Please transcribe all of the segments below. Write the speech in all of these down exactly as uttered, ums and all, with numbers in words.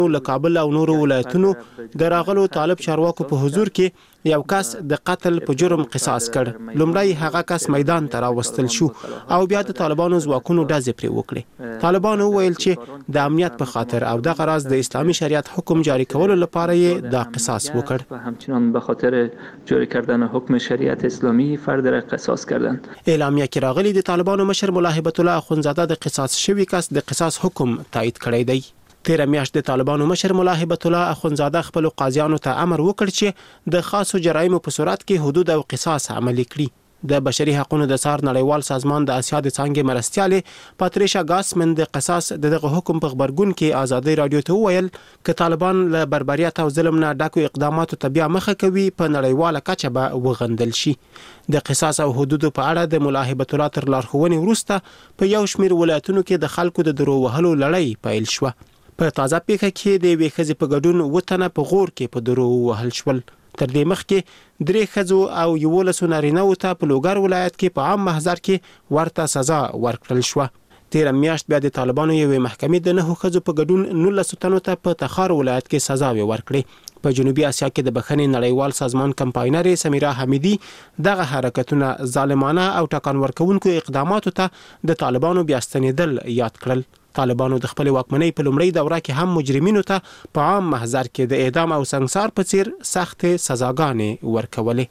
له کابل او نورو ولایتونو د راغلو طالب چارواکو په حضور کې یو کس د قتل په جرم قصاص کړ. لومړی هغه کس میدان ته راوستل شو او بیا د طالبانو ځواکونو ډزې پرې وکړې. طالبانو وویل چې د امنیت په خاطر او دغه راز د اسلامي شریعت حکم جاری کولو لپاره یې دا قصاص وکړ. همچنان به خاطر جاری کردن حکم شریعت اسلامی فرد را قصاص کردند. اعلامیه کې راغلي د طالبانو مشر ملا هیبت الله اخونزاده د قصاص شوی کس د قصاص حکم تایید کړی دی. تیر میاشت د طالبانو مشر ملا هیبت الله اخونزاده خپل قاضیانو ته امر وکړ چې د خاصو جرایمو په صورت کې حدود او قصاص عملي کړي. د بشري حقوقو د څار نړیوال سازمان د اسیا د څنګه مرستياله پاتریشا ګاسمن د قصاص دغه حکم په خبرګون کې ازادي رادیو ته ویل ک طالبان له بربریت او ظلم نه ډاکو اقداماتو ته بیا مخه کوي په نړیواله کچه به وغندل شي. د قصاص او حدودو په اړه د ملا هیبت الله تر لارښوونې وروسته په یو شمېر ولایتونو کې د خلکو د درو وهلو لړۍ پیل شوه. په تازه پیښه کې د وې خزي په ګډون وټنه په غور کې په درو وهل شول. تر دې مخکې درې خزو او یولس نارینه ته په لوګر ولایت کې په عام محضر کې ورته سزا ورکړل شو. تیر میاشت بیا د طالبانو یوې محکمې د نه خزو په ګډون نولس تنو ته په تخار ولایت کې سزا ورکړې. په جنوبي اسیا کې د بخښنې نړیوال سازمان کمپاینر سمیرا حمیدی دغه حرکتونه ظالمانه او ټاکان ورکوونکو اقداماتو ته د طالبانو بیا ستنېدل یاد کړل. طالبانو د خپل واکمنۍ په لومړۍ دوره کې هم مجرمینو ته په عام محضر کې د اعدام او سنگسار په څیر سخت سزاګانې ورکولې.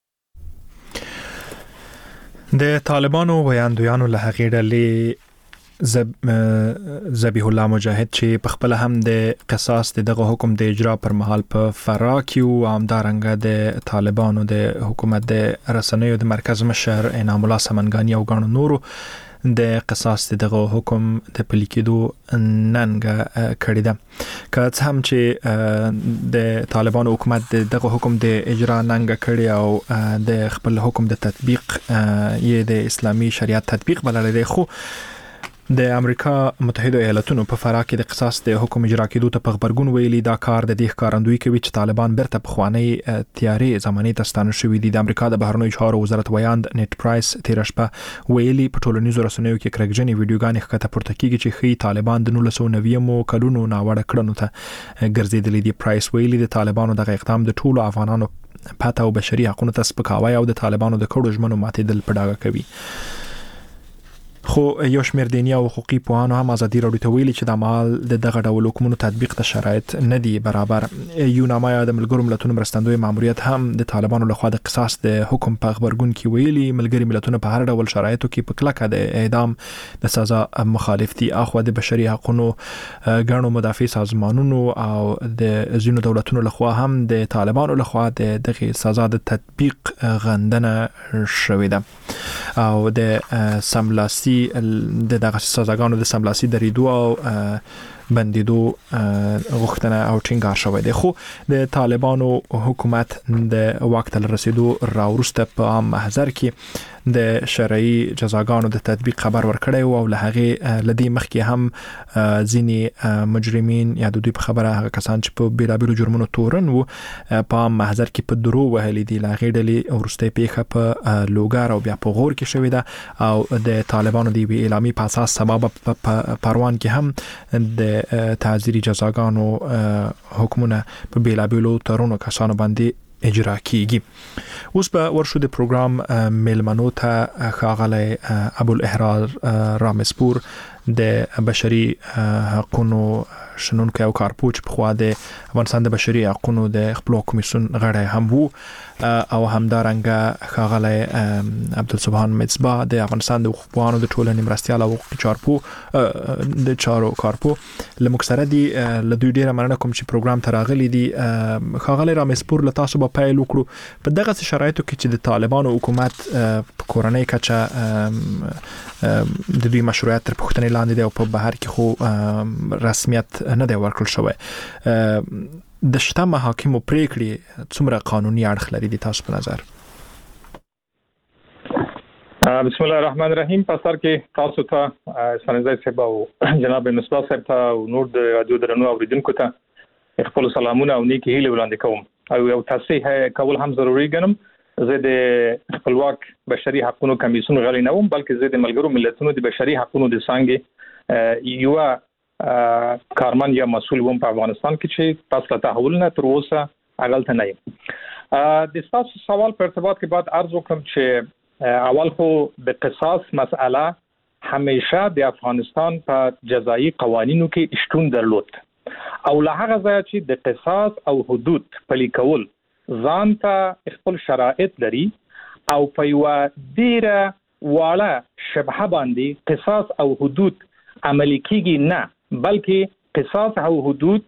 د طالبانو ویاندویانو له هغې ډلې زب زبیح الله مجاهد چې په خپل هم د قصاص دغه حکم د اجرا پر مهال په فرا کې او همدارنګه د طالبانو د حکومت د رسنیو د مرکز مشر انعام الله سمنګانی او ګڼو نورو د قصاص دغه حکم د پلي کېدو ننګه کړې ده. که څه هم چې د طالبانو حکومت دغه حکم د اجرا ننګه کړې او د خپل حکم د تطبیق یې د اسلامي شریعت تطبیق بللی دی، خو د امریکا متحده ایالاتونو په فرا کې د قصاص د حکم اجرا کېدو ته په خبرګون ویلي دا کار د دې ښکارندویي کوي چې طالبان بیرته پخوانۍ تیارې زمانې ته ستانه شوي دي. د امریکا د بهرنیو چارو وزارت ویاند نیټ پرایس تېره شپه ویلي په ټولنیزو رسنیو کې کرکجنې ویډیوګانې ښکته پورته کېږي چې ښیي طالبان د نولس سوه نوي کلونو ناوړه کړنو ته ګرځېدلي دي. پرایس ویلي د طالبانو دغه اقدام د ټولو افغانانو پته او بشري حقوقو ته سپکاوی او د طالبانو د کړو ژمنو ماتېدل په ډاګه کوي. خو یو شمېر دیني او حقوقي پوهانو هم ازادي راډیو ته ویلي چې د مال د دغه ډول حکومتونو تطبیق ته شرایط نه دي برابر. یوناما د ملګرو ملتونو مرستندوی ماموریت هم د طالبانو لخوا د قصاص د حکم په خبرګون کې ویلي ملګري ملتونه په هر ډول شرایطو کې په کلکه د اعدام د سزا مخالف دي. اخو د بشري حقوقو ګڼو مدافع سازمانونو او د ځینو دولتونو لخوا هم د طالبانو لخوا د دغه سزا د تطبیق غندنه شوې ده او د سملاسي د دغه سزاګانو د سملاسي درېدو او بندیدو غوښتنه او ټینګار شوی دی. خو د طالبانو حکومت د واک ته رسیدو راوروسته په عام محضر کې د شرعي جزاګانو د تطبیق خبر ورکړی او له هغې لدی مخکې هم ځینې مجرمین یا د دوی په خبره هغه کسان چې په بیلابیلو جرمونو تورن وو په عام محضر کې په درو وهلي دي. له هغې ډلې وروستۍ پیښه په لوګر او بیا په غور کې شوې ده او د طالبانو د یوې اعلامیې په اساس سبا په پروان کې هم د تعزیري جزاګانو حکمونه په بیلابیلو تورونو کسانو باندې اجرا کیږي. اوس به ورشو د پروګرام میلمنو ته ښاغلی ابو الاحرار رامسپور د بشري حقوقو شنونکی او کارپوه چې پخوا د افغانستان د بشري حقوقو د خپلواک کمیسیون غړی هم وو او همدارنګه ښاغلی عبدالسبحان مصباح د افغانستان د حقوقپوهانو د ټولنې مرستیال او حقوقي چارپوه د چارو کارپوه له موږ سره دي. له دوی ډېره مننه کوم چې پروګرام ته راغلي دي. ښاغلی رامسپور له تاسو به پیل وکړو په دغسې شرایطو کې چې د طالبانو حکومت په کورنۍ کچه د دوی مشروعیت تر پوښتنې لاندې دی او په بهر کې خو رسمیت نه دی ورکړل شوی. د شته محاکمو پریکړې څومره قانوني اړخ لري د تاسو په نظر؟ بسم الله الرحمن الرحیم. په سر کې تاسو ته سنځای صاحب او جناب مصباح صاحب ته او نور د رادیو درنو اوریدونکو ته خپل سلامونه او نیکی هیله وړاندې کوم او یو تصحیح کول هم ضروري ګڼم. زه د خپلواک بشري حقوقو کمیسیون غړی نه وم، بلکې زه د ملګرو ملتونو د بشري حقوقو د څنګه یو کارمن یا مسؤل وم په افغانستان کې چې پس له تحول نه تر اوسه اغلته نه یم. د تاسو سوال په ارتباط کې بعد عرض وکړم چې اول خو د قصاص مسأله همیشه د افغانستان په جزایي قوانینو کې شتون درلود او له هغه ځایه چې د قصاص او حدود پلي کول ځان ته خپل شرایط لري او په یو ډیره واړه شبهه باندې قصاص او حدود عملي کیږي نه بلکې قصاص او حدود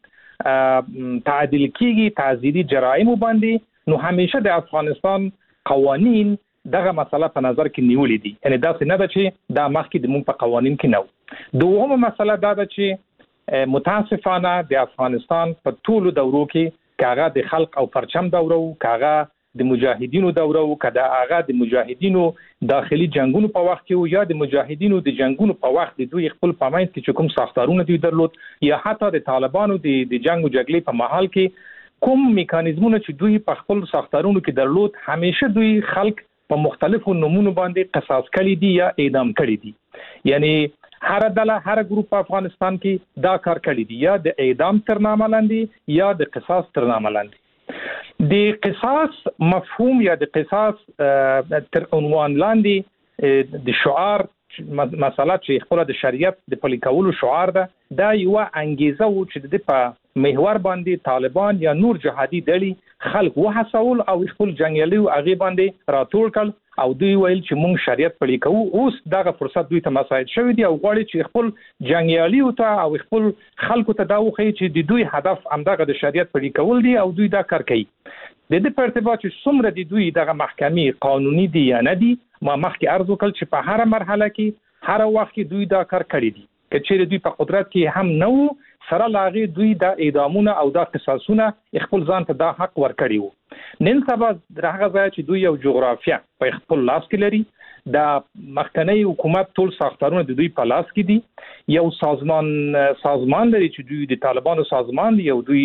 تعدیل کیږي تعزیری جرایم باندې نو همیشه د افغانستان قوانین دغه مسله په نظر کې نیولې دي یعنی دا څه نه ده چې دا مخکې د مونږ په قوانین کې نه دومره مسله دا ده چې متاسفانه د افغانستان په ټولو دورو کې کاغه د خلق او پرچم دورو کاغه د مجاهدینو دورو کدا هغه د مجاهدینو داخلي جنگونو په وخت کې او یا د مجاهدینو د جنگونو په وخت د دوی خپل پامایت کې کوم ساختارونه دي درلود یا حتی د طالبانو د د جنگ او جګړې په محل کې کوم میکانیزمونه چې دوی په خپل ساختارونو کې درلود همیشه دوی خلق په مختلفو نمونه باندې قصاص کړي دي یا اعدام کړي دي یعنی هر ډله هر ګروپ په افغانستان کې دا کار کړی دی یا د اعدام تر نامه لاندې یا د قصاص تر نامه لاندې د قصاص مفهوم یا د قصاص تر عنوان لاندې د شعار مسله چې خپل د شریعت د پلي کولو شعار ده دا یو انګیزه و چې د په محور باندې طالبان یا نور جهادي ډلې خلک وهڅول او خپل جنگیالي او هغه باندې راټول کړ او دوی ویل چې موږ شریعت پلي کوو اوس دغه فرصت دوی ته مساعد شوی دی او غواړي چې خپل جنگیالي او خپل خلکو ته دا وخی چې د دوی هدف همدغه د شریعت پلي کول دی او دوی دا کار کوي د دې په ارتباط چې څومره د دوی دغه محکمې قانوني دی یا نه دی ما مخکې عرض وکړ چې په هر مرحله کې هر وخت کې دوی دا کار کړی دي کچېره دوی په قدرت کې هم نو سره لاغي دوی دا اعدامونه او دا قصاصونه خپل ځان ته دا حق ورکړي وو نن سبا هغه ځای چې دوی یو جغرافیه په خپل لاس کې لري دا مخکنی حکومت ټول ساختارونه د دوی په لاس کې دي یو سازمان سازمان لري چې دوی د طالبانو سازمان دی او دوی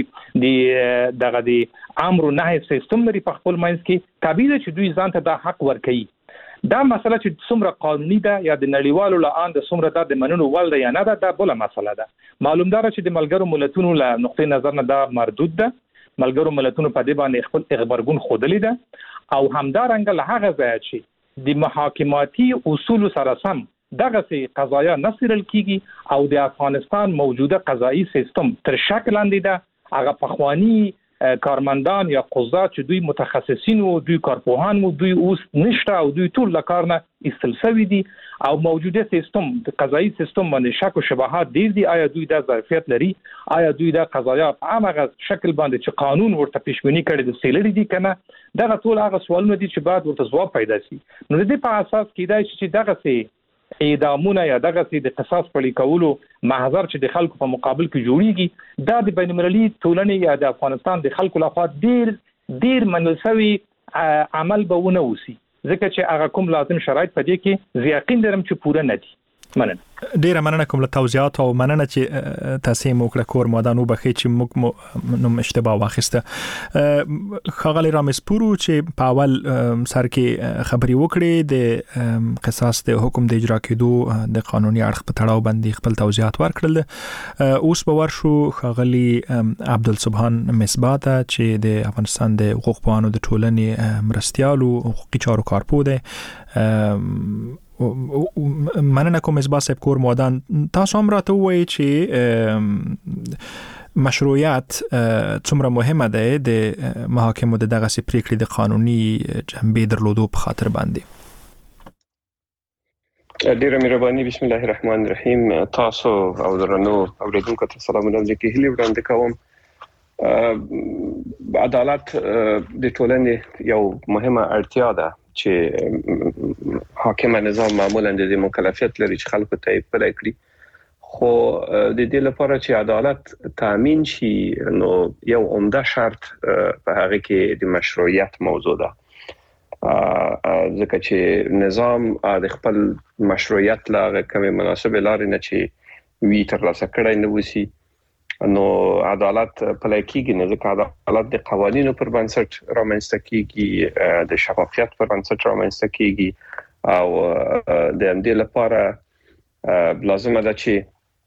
د دغه د امر او نهي سیستم لري په خپل منځ کې طبيعي چې دوی ځان ته دا حق ورکړي دا مسله چې څومره قانوني ده یا د نړیوالو لاندې د څومره د منلو ول ده یا نه ده دا بل مسله ده معلوم ده چې د ملګرو ملتونو له نقطې نظر نه دا مردود ده ملګرو ملتونو په دې باندې خپل خبرګون خودلې ده او همدارنګه له هغه ځای چې د محاکماتي اصول سره سم دغه سي قضایا نصرل کیږي او د افغانستان موجوده قضایي سیستم تر شکل لاندې ده هغه پخوانی کارمندان یا قضات چې دوی متخصصین او دوی کارپوهان مو دوی اوس نشته او دوی ټول لکارنه استلسوي دي او موجوده سیستم د قضایي سیستم باندې شک او شبهات ډیر دي آیا دوی د ظرفیت لري آیا دوی د قضایا په هغه شکل باندې چې قانون ورته پیشبینی کړي د سیلري دي کنه دغه ټول هغه سوالونه دي چې بعد ورته ځواب پیدا شي نو د دې په اساس کېدای چې دغه سي اعدامونه یا دغه سي د قصاص پلي کولو محضر چې د خلکو په مقابل کې جوړیږي دا د بین المللي ټولنې یا د افغانستان د خلکو لخوا ډیر ډیر منلسوي عمل به ونه وسی ځکه چې هغه کوم لازم شرایط پدې کې زه یقین لرم چې پوره نه دي مننه ډیره مننه کوم له توضیحات او مننه چې تاسو مو کړه کور مودانو بخې چې موږ نو اشتباه واخیسته خغلی رامسپورو چې په اول سر کې خبري وکړي د قصاص د حکم د اجرا کېدو د قانوني اړخ په تړاو باندې خپل توضیحات ورکړل اوس به ورشو خغلی عبدالسبحان مصباح ته چې د افغانستان د حقوق پوهانو د ټولنې مرستيالو حقوقي چارو کارپو ده مننه کوم مصباح صاحب کور مودان تاسو هم راته وایي چې مشروعیت څومره مهمه ده د محاکمو د دغه سي پریکړې د قانوني جنبې درلودو په خاطر باندې ډیره مهرباني بسم الله الرحمن الرحیم تاسو او درنو اوریدونکو ته سلامونه لیکي هلي وړاندې کوم عدالت د ټولنې یو مهمه اړتیا ده چې حاکم نظام معمولا د مکلفیت لري چې خلکو ته پلي کړي خو د دې لپاره چې عدالت تامین شي نو یو عمده شرط په هغه کې د مشروعیت موضوع ده ځکه چې نظام د خپل مشروعیت لاره کومه مناسبه لاري نه چې وی تر لاسه کړای نه وسی نو عدالت پلي کېږي نه ځکه عدالت د قوانینو پر بنسټ رامنځته کېږي د شفافیت پر بنسټ رامنځته کېږي او د همدې لپاره لازم ده چې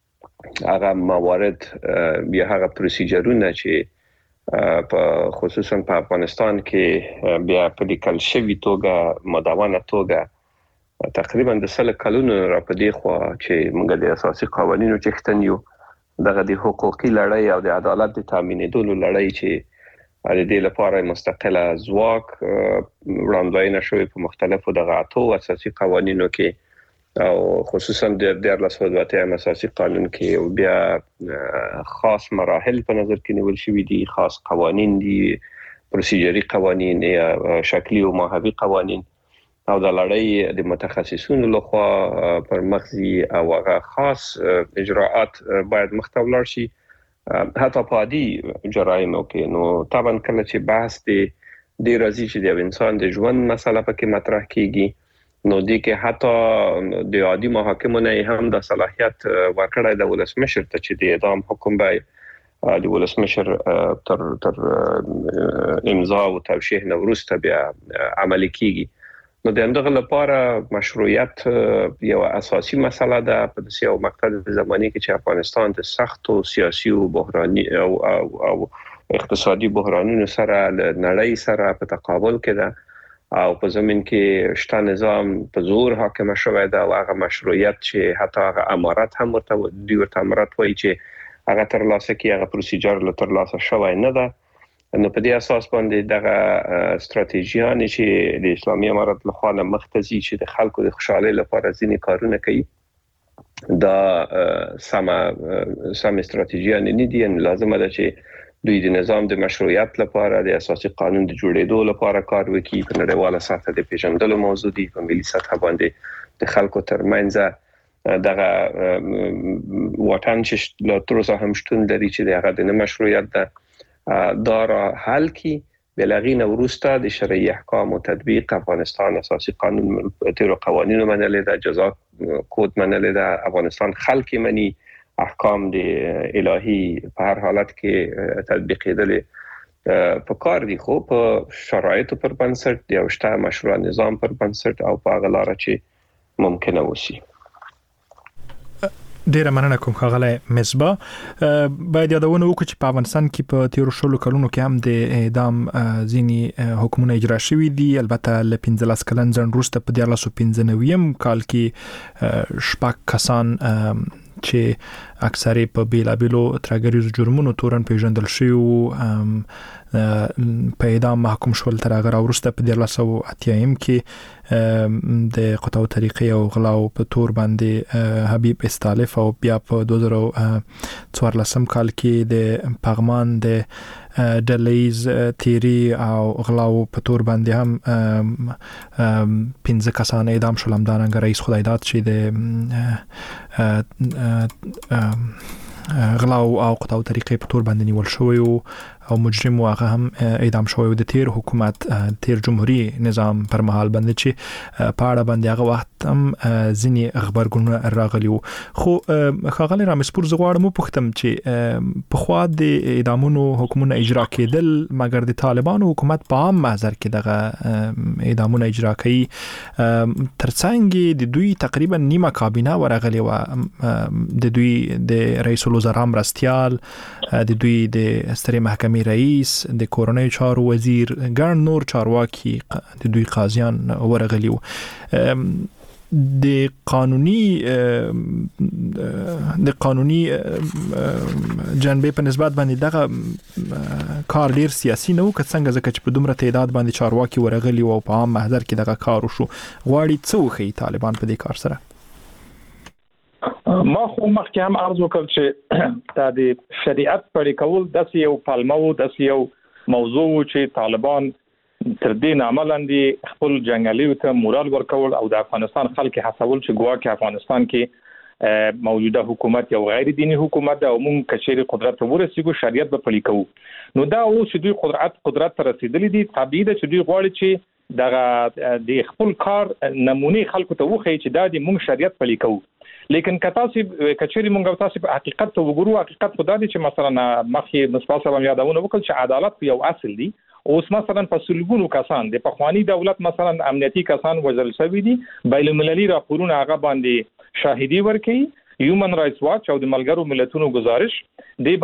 هغه موارد یا هغه پروسیجرونه چې په خصوصا په افغانستان کې بیا په لیکل شوی توګه مدونه توګه تقریبا د سل کلونو را پدې خو چې موږ د اساسي قوانینو چښتن یو دغه د حقوقي لړۍ او د عدالت د تامینېدلو لړۍ چې د دې لپاره مستقله ځواک وړاندوینه شوې په مختلفو دغه اتو اساسي قوانینو کې او خصوصا د دیارلس دوه اتیا اساسي قانون کې بیا خاص مراحل په نظر کې نیول شوې دي، خاص قوانین دي، پروسیجري قوانین یا شکلی او ماهوي قوانین او د لړۍ د متخصصینو لخوا پر مخزي او هغه خاص اجراءات باید مخته ولاړ شي حتی په عادي جرایمو کې. نو طبعا کله چې بحث دی د راځي چې د انسان د ژوند مسله پکې مطرح کیږي نو د کې حتی د عادي محاکمو نه هم د صلاحیت ورکړای د ولسمشر ته چې د اعدام حکم به د ولسمشر تر تر امضا او توشیح نه وروسته بیا عملي کیږي. نو د همدغه لپاره مشروعیت یو اساسي مسله ده په داسې یو مقطع زماني کې چې افغانستان د سختو سیاسي او بحراني او, او, او اقتصادي بحرانونو سره نړۍ سره په تقابل کې ده او په زمين کې شته نظام په زور حاکم شوی ده او هغه مشروعیت چې حتی هغه امارات هم ورته دی ورته امارات وایي چې هغه تر لاسه کې هغه پروسیجر له تر لاسه شوی نه ده. نو په دې اساس باندې دغه ستراتیژیان چې د اسلامي امارات له خوا مختزي چې د خلکو د خوشحالي لپاره ځینې کارونه کوي دا سم سم ستراتیژیان نه دي. لازم ده چې دوی د نظام د مشروعیت لپاره د اساسي قانون د جوړېدو لپاره کار وکړي، په نړیواله سطح د پیژندلو موضوع دي، په ملي سطح باندې د خلکو ترمنځ دغه وطن چې لا تر اوسه هم شتون لري چې دغه د مشروعیت ده دا را حل کی بلغین وروسته د شرعي احکام او تطبیق افغانستان اساسي قانون تیر قوانینو منل ده، جزا کود منل ده، افغانستان خلک منی احکام د الهی په هر حالت کې تطبیقېدل په کار دي خو په شرایطو پر بنسټ د یوشته مشروع نظام پر بنسټ او په غلاره چې ممکنه وسی. ډیره مننه کوم ښاغلی مصباح. باید یادونه وکړو چې په افغانستان کې په تیرو شلو کلونو کې هم د اعدام ځینې حکمونه اجرا شوي دي. البته له پنځلس کلن ځنډ وروسته په دیارلس سوه پنځه نوي کال کې شپږ کسان چې اکثره په بیلابیلو ترګریزو جرمونو تورن پیژندل شوی په اعدام محکوم شول. تر هغه وروسته په دیارلس سوه اتیا د قطع طریقې او غلاو په تور باندې حبیب استالف او بیا په دوه زره څوارلس کال کې د پغمان د ډلیز تیری او غلاو په تور باندې هم پنځه کسان اعدام شول. همدارنګه رئیس خدایداد چې د غلاو او قطع طریقې په تور باندې نیول شوی او مجرم واغه هم اعدام شوی د تیر حکومت تیر جمهوریت نظام پر مهال باندې چې پاړه باندې هغه وخت هم ځینی خبرګون راغلی وو. خو خاغلی رامسپور زغواړم پوښتم چې په خوا د اعدامونو حکومت اجرا کېدل مګر د طالبانو حکومت په عام محضر کې دغه اعدامونه اجرا کوي ترڅنګ د دوی تقریبا نیمه کابینه ورغلی و د دوی د رئیس الوزرا مرستیال د دوی د سترې محکمې رئیس د کورنۍ چارو وزیر ګڼ نور چارواکي د دوی قاضیان ورغلی وو. د قانوني د قانوني جنبې په نسبت باندې دغه کار ډیر سیاسي نه و که څنګه ځکه چې په دومره تعداد باندې چارواکي ورغلی وو په عام محضر کې دغه کار وشو. غواړي څه وکړي طالبان په دې کار سره؟ ما خو مخکې هم عرض وکړ چې دا د شریعت پرې کول داسې یو پلمه و، داسې یو موضوع و چې طالبان تر دې عملاندې خپل جنگالیو ته مورال ورکول او د افغانستان خلک هڅول چې ګواکې افغانستان کې موجوده حکومت یو غیر دینی حکومت ده او موږ کچېرې قدرت ته ورسېږو شریعت به پلي کوو. نو دا اوس چې دوی قدرت قدرت ته رسېدلي دي طبیعي ده چې دوی غواړي چې دغه د خپل کار نمونې خلکو ته وښیي چې دا د موږ شریعت پلي کوو. لیکن کته چې کچېرې مونږ تاسو په حقیقت ته وګورو، حقیقت خدا دی چې مثلا مخکې مصطفی صاحب یادونه وکړل چې عدالت یو اصل دی. اوس مثلا په سلګونو کسان د پخوانی دولت مثلا امنیتي کسان وژل شوي دي، بین المللي راپورونه هغه باندې شاهدي ورکړي هیومن رائټس واچ او د ملګرو ملتونو گزارش دی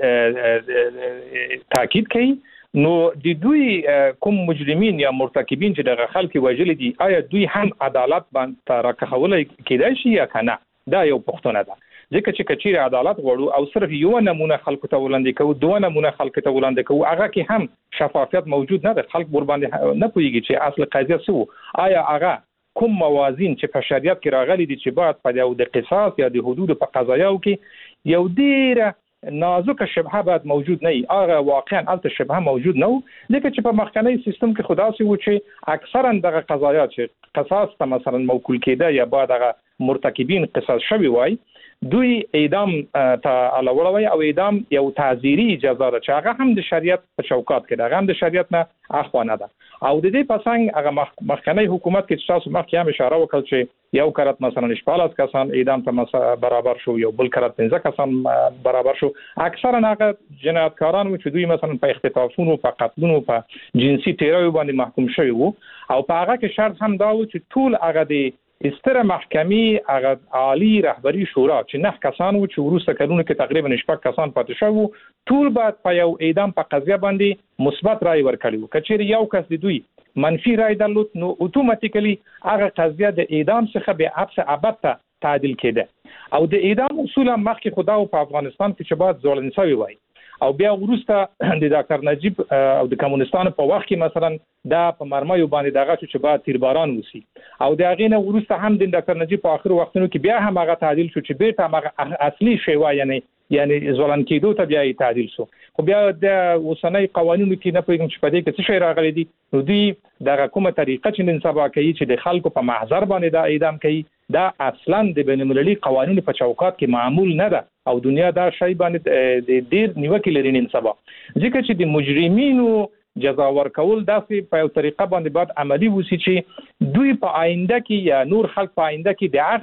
باندې تاکید کوي. نو د دوی کوم مجرمین یا مرتکبین چې دغه خلک وژل دي آیا دوی هم عدالت باندې راکخولای کېدای شي یا کنه؟ دا یو پوښتنه ده. ځکه چې کچیر عدالت غواړو او صرف یو نمونه خلکو ته وړاندې کوو، دوه نمونه خلکو ته وړاندې کوو، هغه کې هم شفافیت موجود نه ده. خلک ور باندې نه پوهیږي چې اصل قضیه څه وو. آیا هغه کوم موازین چې په شریعت کې راغلي دي چې باید په یو د قصاص یا د حدود په قضایاو کې یو ډیره نازک شبهه باید موجود نه وي، هغه واقعا البته شبهه موجود نه و. ځکه چې په مخکنی سیستم کې خدا سي و چې اکثرا دغه قضایات چې قصاص ته مثلا موکول کېده یا باید هغه مرتکبین قصاص شوی وای، دوی اعدام ته علاوه او اعدام یو تعزیری اجازه ده چې هغه هم د شریعت په چوکاټ کې ده، هغه هم د شریعت نه اخوانه ده. او د دې پسنګ هغه مخکنی حکومت کې تاسو مخکې هم اشاره وکړه چې یو کرت مثلا شپاړس کسان اعدام ته برابر شو، یو بل کرت پنځه کسان برابر شو. اکثرا هغه جنایتکاران چې دوی مثلا په اختطافونو، په قتلونو، په جنسي تیریو باندې محکوم شوی وو، او په هغه کې شرط هم دا و چې ټول هغه د استره محکمې هغه عالی رهبری شورا چې نه کسان وو چې وروسته کلونه کې تقریبا شپږ کسان پاتې شوو، ټول بعد په یو اعدام په قضیه باندې مثبت رائے ورکړي. کچېر یو کس د دوی منفي رائے درلود نو اتوماتیکلی هغه قضیه د اعدام څخه به حبس ابد ته تعدیل کېده. او د اعدام اصول مخکې خدا او په افغانستان کې چې بعد ځوړن شوی وای، او بیا وروسته د ډاکټر نجیب او د کمونستانو په وخت کې مثلا دا په مرمایو باندې دغه چې بعد تیرباران وسی، او د هغې نه وروسته هم د ډاکټر نجیب په اخر وختونو کې بیا هم هغه تعدیل شو چې بیرته هغه اصلي شیوا یعنی یعنی ځوړن کېدو ته بیا تعدیل شو. خو بیا د اوسنۍ قوانینو کې نه پوهیږم چې په دې کې څه شی راغلي دي. نو دوی دغه کومه طریقه چې نن سبا کوي چې د خلکو په محضر باندې دا اعدام کوي، دا اصلا د بین المللي قوانینو په چوکاټ کې معمول نه ده، او دنیا دا شی باندې د ډیر نیوکه لري نن سبا. ځکه چې د مجرمینو جزا ورکول داسې په یو طریقه باندې باید عملی وسی چې دوی په آینده کې یا نور خلک په آینده کې د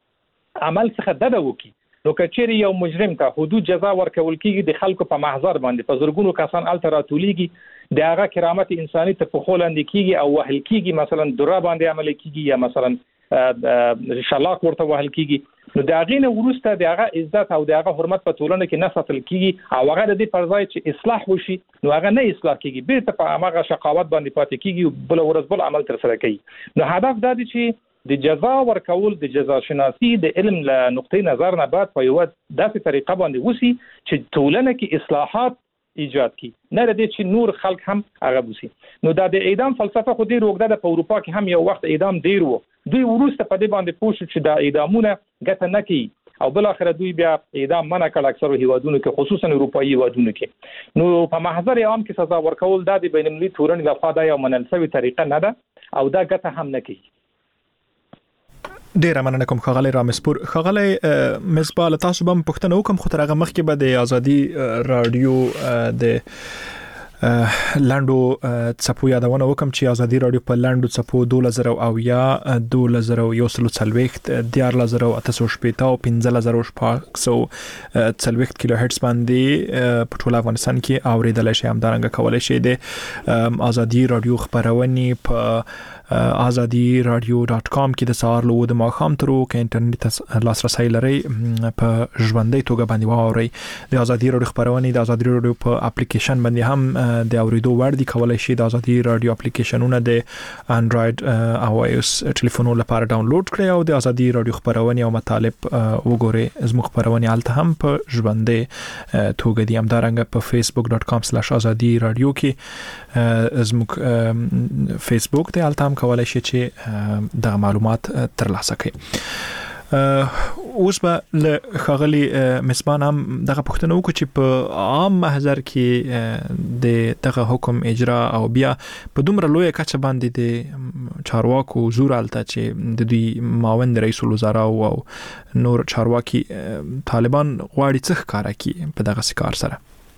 هغه عمل څخه ډډه وکړي. نو کچېرې یو مجرم ته حدود جزا ورکول کېږي، د خلکو په محضر باندې په زرګونو کسان الته راټولیږي، د هغه کرامت انساني ته په خول اندې کېږي او وهل کېږي، مثلا دره باندې عمل کېږي یا مثلا شلاق ورته وهل کېږي. نو د هغې نه وروسته د هغه عزت او د هغه حرمت په ټولنه کې نه ساتل کېږي، او هغه د دې پر ځای چې اصلاح وشي نو هغه نه اصلاح کېږي، بیرته په هغه شقاوت باندې پاتې کېږي او بل ورځ بل عمل ترسره کوي. نو هدف دا دی چې د جزا ورکول د جزا شناسي د علم له نقطې نظر نه بعد په یو داسې طریقه باندې وسی چې ټولنه کې اصلاحات ایجاد کی، نه لري چې نور خلک هم هغه وسی. نو دا د اعدام فلسفه خو ډیر وګړه په اروپا کې هم یو وخت اعدام ډیر وو، دوی ورسته په دې باندې پوښتنه چې دا اعدامونه ګټه نه کوي، او بل اخر دوی بیا اعدام منع کړ اکثر هیوادونو کې، خصوصا اروپایي هیوادونو کې. نو په محضر عام کې سزا ورکول د بین المللي ټولنې لخوا دا یو منل شوی طریقه نه ده، او دا ګټه هم نه کوي. ډیر مننه کوم ښاغلی رامسپور. ښاغلی مصباح، تاسو به پوښتنه وکم خو تر هغه مخکې به د ازادي رادیو د لاندو څپو یادونه وکم چې ازادي رادیو په لاندو څپو دولس زره او یا دولس زره یو سل څلوېښت، دیارلس زره اته سوه شپېته او پنځلس زره شپږ سوه څلوېښت کیلو هرټز باندې په ټول افغانستان کې اورېدلی شئ. همدارنګه کولی شئ د ازادي رادیو خپرونې په ازادي رادیو ډاټ کام کې د سهار له د ماښام تر اوسه انټرنیټ ته لاسرسی لرئ په ژوندۍ توګه باندې واورئ. د ازادي رادیو خپرونې د ازادي رادیو په اپلیکیشن باندې هم د اوریدو وړ دي. کولی شئ د ازادي رادیو اپلیکیشنونه د انډراید او آی او اس ټلیفونونو لپاره ډاونلوډ کړئ او د ازادي رادیو خپرونې او مطالب وګورئ. زموږ خپرونې هلته هم په ژوندۍ توګه دي. همدارنګه په فیسبوک ډاټ کام سلاش ازادي رادیو کې زموږ فیسبوک دی، هلته هم کولای شي چې د معلومات ترلاسه کړئ. اوس به له ښاغلي مصباح هم دغه پوښتنه وکړو چې په عام محضر کې د دغه حکم اجرا او بیا په دومره لویه کچه باندې د چارواکو زور هلته چې د دوی معاون رئیس الوزرا او نور چارواکي طالبان غواړي څه ښکاره کړي په دغسې کار سره؟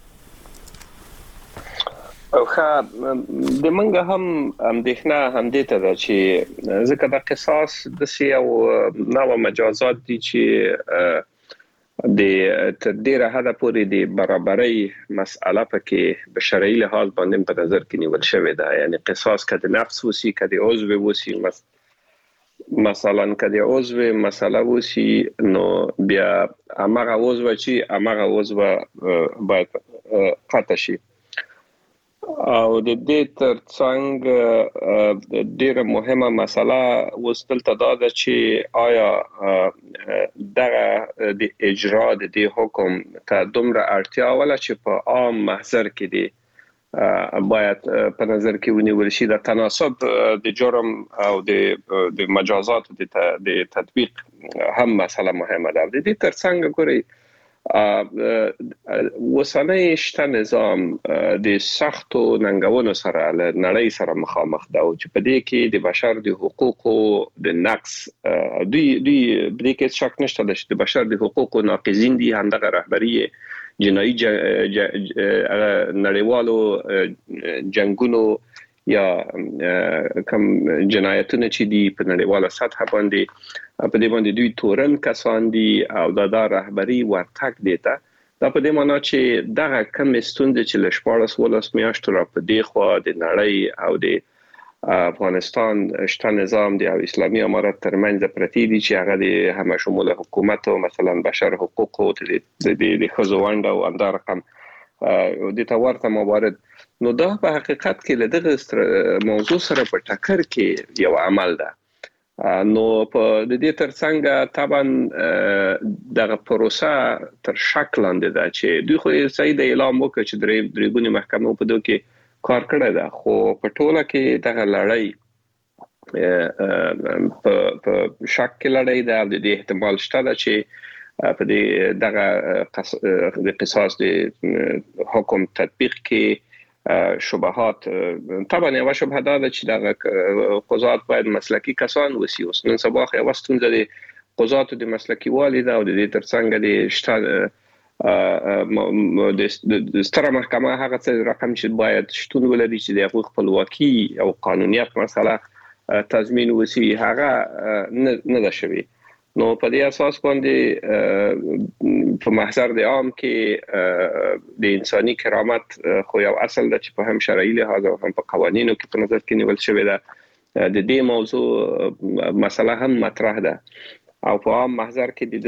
او ښه د منګه هم اندېښنه همدې ته ده چې ځکه د قصاص داسې یو نوع مجازات دي چې د تر ډېره حده پورې د برابرۍ مسئله پکې په شرعي لحاظ باندې په نظر کې نیول شوې ده. یعنی قصاص که د نفس وسی که د عضو وسی مثلا کدی عضو مسله وسی نو بیا امغه عضو چې امغه عضو باید قطع شي. او د دې ترڅنګ ډیره مهمه مسله وستلته دا ده چې آیا دغه د اجرا د دې حکم ته دومره اړتیا ولا چې په عام محضر کې دی باید په نظر کې ونیول شي د تناسب د جرم او د د مجازات د تطبیق هم مسله مهمه ده. د دې ترڅنګ ګوري وسنۍ شته نظام د سختو ننګونو سره له نړۍ سره مخامخ ده او چې په دې کې د بشر د حقوقو د نقص دوی دوی په دې کې شک نشته چې د بشر د حقوقو ناقضین دي همدغه رهبری جنایي نړیوالو جنگونو یا کوم جنایتونه چې دي په نړیواله سطح باندې په دې باندې دوی تورن کسان دي او د دا رهبری ورتک دیتا دا په دې معنی چې دغه کم ستوند چې لشپارس ولس میاشتو را په دې خو د نړۍ او د افغانستان شته نظام دی او اسلامي امارت ترمنځ پرتی دي چې هغه د هم شمول حکومت او مثلا بشر حقوق او د د خزوند او اندار رقم د تورته موارد نو دا په حقیقت کې له دغه موضوع سره په ټکر کې یو عمل ده. نو په د دې ترڅنګ طبعا دغه پروسه تر شک لاندې ده چې دوی خو صحیح د اعلان وکړ چې درې درېګونی محکمه په دوه کې کار کړی ده خو په ټوله کې دغه لړۍ په شک کې لړۍ ده او د دې احتمال شته ده چې په دې دغه د قصاص د حکم تطبیق کې شبهات طبعا یو شبهه ده چې دغه قضات باید مسلکی کسان وسی اوس نن سبا خو واستون د قضاتو د مسلکی والي ده او د دې ترڅنګ د شته د ستره محکمه هغه څه رقم چې باید شتون ولري چې د حقوق خپلواکي او قانونیت مسله تضمین وسی هغه نه ده شوی. نو په دې اساس باندې په محضر د عام کې د انساني کرامت خو یو اصل ده چې په هم شرعي لحاظ او هم په قوانینو کې په نظر کې نیول شوی ده. د دې موضوع مسله هم مطرح ده او په عام محضر کې د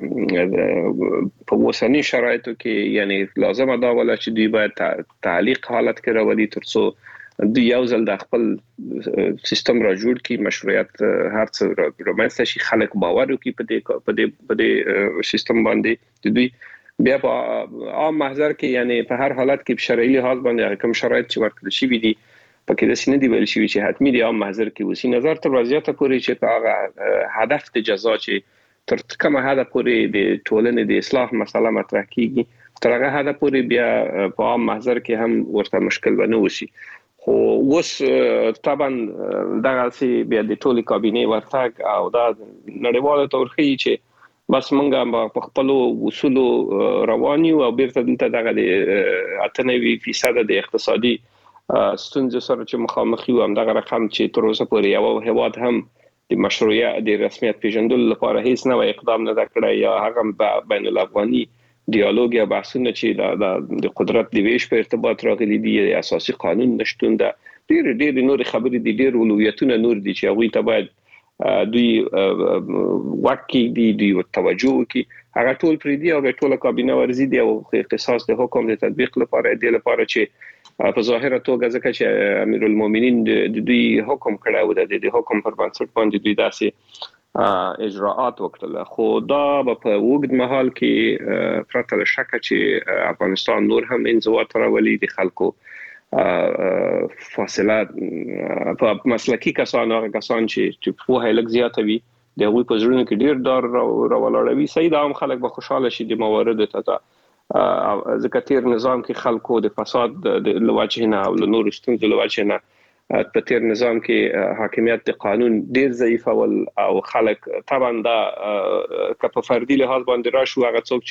دسي په وسنی شرایطو کې یعنی لازمه دا ولا چې دوی باید تعلیق حالت کې راولي ترڅو دوی یو ځل د خپل سیستم را جوړ کړي مشروعیت هر څه رومانس شي خلک باور وکړي په دې په دې په دې سیستم باندې دوی بیا په عام محضر کې یعنی په هر حالت کې په شرعي لحاظ باندې کوم شرایط چې ورکړل شي دي پکې د سینې دی ویل شي چې حتمی دی عام محضر کې وسی نظر تر وضعیت پورې چې هغه هدف د جزا چې تر کومه هدا پورې د ټولنې د اصلاح مسله مطرح کیږي تر هغه هدا پورې بیا په عام محضر کې هم ورته مشکل ونه وسی. خو اوس طبعا دغه سي بیا د ټولي کابینه ورتاک او دا نړیواله تورخي چې بس مونږه په خپل اصول رواني او بیرته دلته دغه د اتنوي فیصد د اقتصادي ستونزې سره چې مخامخ یو هم دغه رقم چې تر اوسه پورې یو هواد هم د مشروعیت د رسمیت پیژندلو لپاره هیڅ نه اقدام نه کړی یا هغه بین الافغاني ډیالوګ یا بحثونه چې د قدرت د ویش په ارتباط راغلي دي اساسي قانون نشټون ده ډېر ډېر نور خبرې دي ډېر اولویتونه نور دي چې هغه ته باید دوی وکي دي دوی توجه وکي هغه ټول پری دی او ټول کابینه ورزي دی او قصاص د حکم د تطبیق لپاره دی لپاره چې په ظاهره توګه ځکه چې امیر المؤمنین د دوی حکم کړو د دې حکم پر بنسټ باندې دوی داسې اجراءات وکړل خو دا په وګد مهال کې پرته شک چې افغانستان نور هم انزوا راولي د خلکو فاصله په مسلکی کسان هغه کسان چې په هیلک زیاتوي د غوي په ژوند کې ډیر دار راولړوي سید عام خلک به خوشاله شي د موارد ته ځکه تیر نظام کې خلکو د فساد د لواجهنه او نور ستونزې لواجهنه په تیر نظام کې حاکمیت د قانون ډیر ضعیف او خلک طبعا دا کپ فردي لحاظ باندې راشو هغه څوک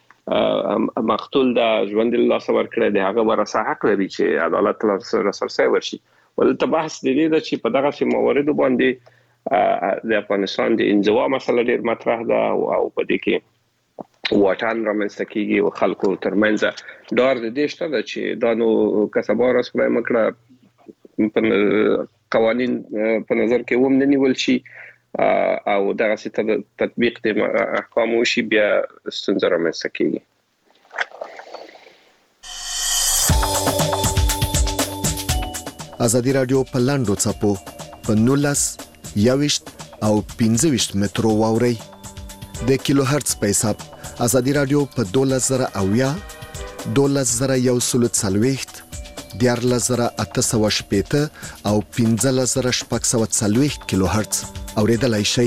چې مقتول د ژوند الله سور کړی دی هغه ورسره حق لري چې عدالت سره سرسای ورشي ولته بحث د دې چې په دغه موارد باندې د افغانستان د انزوا مسله ډیر مطرح ده او په دې کې واټن رامنځته کیږي او خلکو ترمنځ ډار د دې شته چې دا نو کسبار اسمه مکړه قوانین په نظر کې ووم نه نیول شي او دغه ست تطبیق د احکام وشي بیا ستونزه رامنځته کیږي. ازادي رادیو په لاندو چپو په نولس یاوشت او پنځه ویشت مترو واوري د کیلو هرتز په حساب. ازادي رادیو په دولس زره اویا دولس زره یو سل څلوېښت دیارلس زره اته سوه شپېته او پنځلس زره شپږ سوه څلوېښت کیلو هرتز اوریدلای شئ.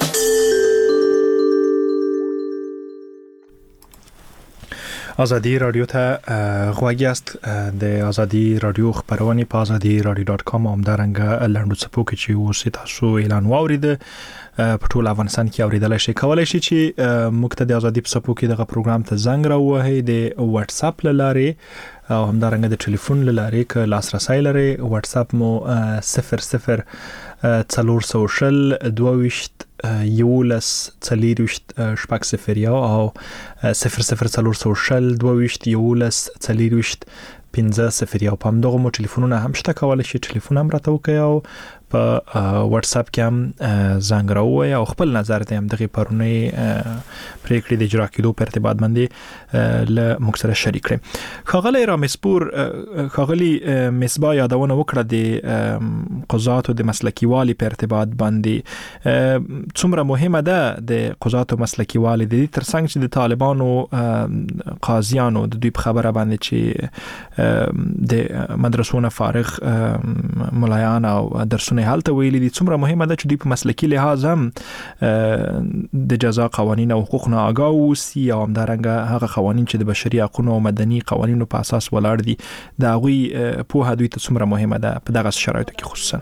آزادی رادیو ته غوږی است. د آزادی رادیو خبرونه په آزادی رادیو ډاټ کام هم درنګ لاندو څپو کې چې اوس تاسو اعلان واورید په ټول افغانستان کې اوریدلای شئ. کولای شئ چې موږ ته د آزادی په څپو کې دغه پروګرام ته زنګ راوهئ د واتس اپ لاره او هم درنګ د ټلیفون لاره ک لاسرسي لري. واتس اپ مو صفر صفر څلور سوه شل دوه ویشت یولس څلوېښت شپږ صفر یو او صفر صفر څلور سوه شل دوه ویشت یولس څلوېښت پنځه صفر یو. په همدغه مو ټلیفونونه هم شته، کولای شئ ټلیفون هم راته وکړئ او په واتس اپ کې هم زنګ راووایئ او خپل نظر ته هم دغه پرونی پریکړې د اجرا کېدو په ارتباط باندې له موږ سره شریک کړئ. ښاغلی رامسپور، ښاغلي مصباح یادونه وکړه د قضاتو د مسلکي والي په ارتباط باندې. څومره مهمه ده د قضاتو مسلکي والي د دې ترڅنګ چې د طالبانو قاضیانو د دوی په خبره باندې چې د مدرسو فارغ ملایان او درسونه حالت ویلي دي، څومره مهمه ده چې دوی په مسلکي لحاظ هم د جزا قوانین او حقوقو آگاه اوسي او همدارنګه هغه قوانین چې د بشري حقوقو او مدني قوانینو په اساس ولاړ دي د هغوی پوهه دوی ته څومره مهمه ده په دغه شرایطو کې خصوصا.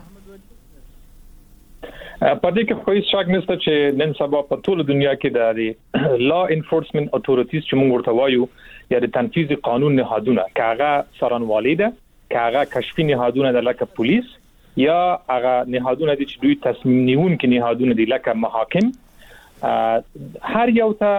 په دې کې خو هیڅ شک نشته چې نن سبا په ټول دنیا کې د لا انفورسمنت اتوریټیز چې موږ ورته وایو یا د تنفيذ قانون نهادونه کاغه سرانوالي ده، کاغه کشفي نهادونه ده لکه پولیس یا هغه نهادونه دي چې دوی تصمیم نیونکي نهادونه دي لکه محاکم. هر یو ته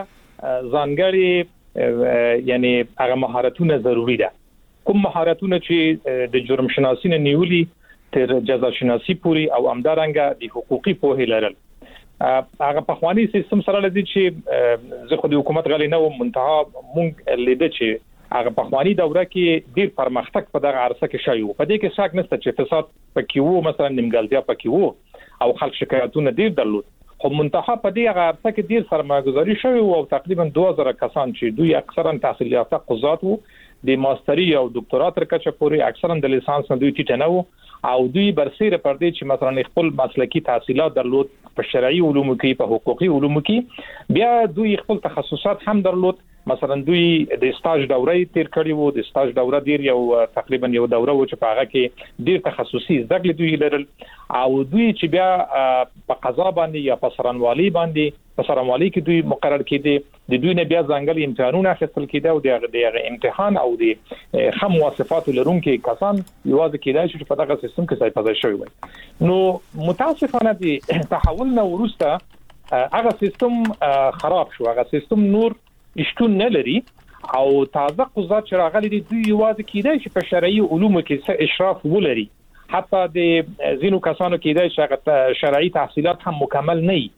ځانګړي یعنی هغه مهارتونه ضروری ده. کوم مهارتونه چې د جرم شناسي نه نیولي تر جزا شناسي پوری او امدارنګه د حقوقي پوهه لرل. هغه په خواني سیستم سره لدی چې زه خو د حکومت غلي نه وم، منتها مونږ لیدل چې هغه په خواني دوره کې ډیر پرمختګ په دغه عرصه کې شوی و. په دې کې شک نشته چې فساد پکې وو، مثلا نیمګړتیا پکې وو او خلک شکایتونه ډیر درلود، خو منتها په دې هغه عرصه کې ډیر سرمایه‌ګذاري شوی او تقریبا دوه زره کسان چې دوی اکثرا تحصیل یافته قضات وو د ماستری او دکتورات تر کچه پورې، اکثرا د لیسانس نه دوی ټیټ نه وو او دوی برسیره پر دې چې مثلا خپل مسلکی تحصیلات درلود په شرعي علومو کې، په حقوقي علومو کې، بیا دوی خپل تخصصات هم درلود. مثلا دوی د سټاج دوره تیر کړی وو، د سټاج دوره ډیر یو تقریبا یو دوره و چې په هغه کې ډیر تخصصي زده کړې دوی لرل او دوی چې بیا په قضا باندې یا په سرانوالي باندې په سرانوالي کې دوی مقرر کېدي، د دوی نه بیا ځانګړي امتحانونه اخیستل کېده او دغه امتحان او د خام مواصفات لرونکي کسان یوازې کېدای شي په دغه سیستم کې ځای پاتې شوی وي. نو متاسفانه د تحول نه وروسته هغه سیستم خراب شو، هغه سیستم نور اشتون نه لري او تازه قضات چې راغلي دي دوی یوازې کېدای شي په شرعي علومو کې اشراف ولري، حتی د زینو کسانو کېدای شي هغه شرعي تحصیلات هم مکمل نه وي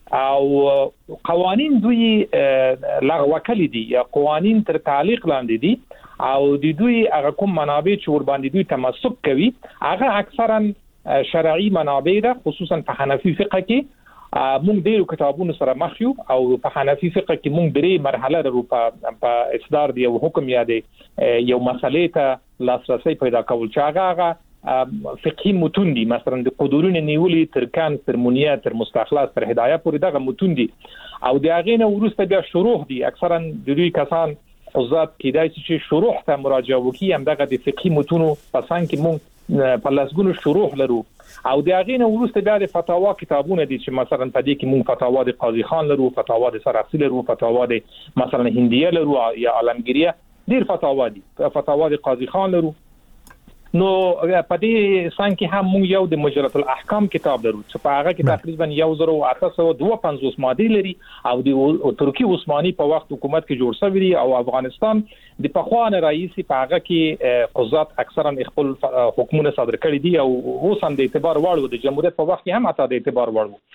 او قوانین دوی لغوه کړي دي یا قوانین تر تعلیق لاندې دي او د دوی هغه کوم منابع چې ور باندې دوی تمسک کوي هغه اکثرا شرعي منابع ده، خصوصا په حنفي فقه کې مونږ ډیرو کتابونو سره مخ یو او په حنفي فقه کې مونږ درې مرحله لرو په اصدار دی یو حکم یا دی یو مسلې ته لاسرسي پیدا کول چې هغه فقهي متون دي، مثلا د قدرون نیولي تر کان تر منیه تر مستخلص تر هدايه پورې دغه متون دي او د هغه نه ورسته بیا شروح دي. اکثرا د دوی کسان قضات کېدای شي چې شروح ته مراجعه وکړي، هم دغه د فقهي متونو پسان کې مونږ په لاسګونو شروح لرو او د هغه نه ورسته بیا د فتاوا کتابونه دي چې مثلا په دې کې مونږ فتاوا د قاضي خان لرو، فتاوا د سرحسي لرو، فتاوا د مثلا هندیه لرو یا عالمگیریه، ډیر فتاوا دي، فتاوا د قاضي خان لرو. نو په دې سان کې هم مونږ یو د مجرد الاحکام کتاب لرو چې په هغه کې تقریبا یو زره او اته سوه دوه پنځوس ماده لري او د ترکی عثماني په وخت حکومت کې جوړ شوی دی او افغانستان د پخوان رئیس په هغه کې قضات اکثرا خپل حکمونه صادر کړی دي او اوس هم د اعتبار وړ د جمهوریت په وخت کې هم اته د اعتبار وړ.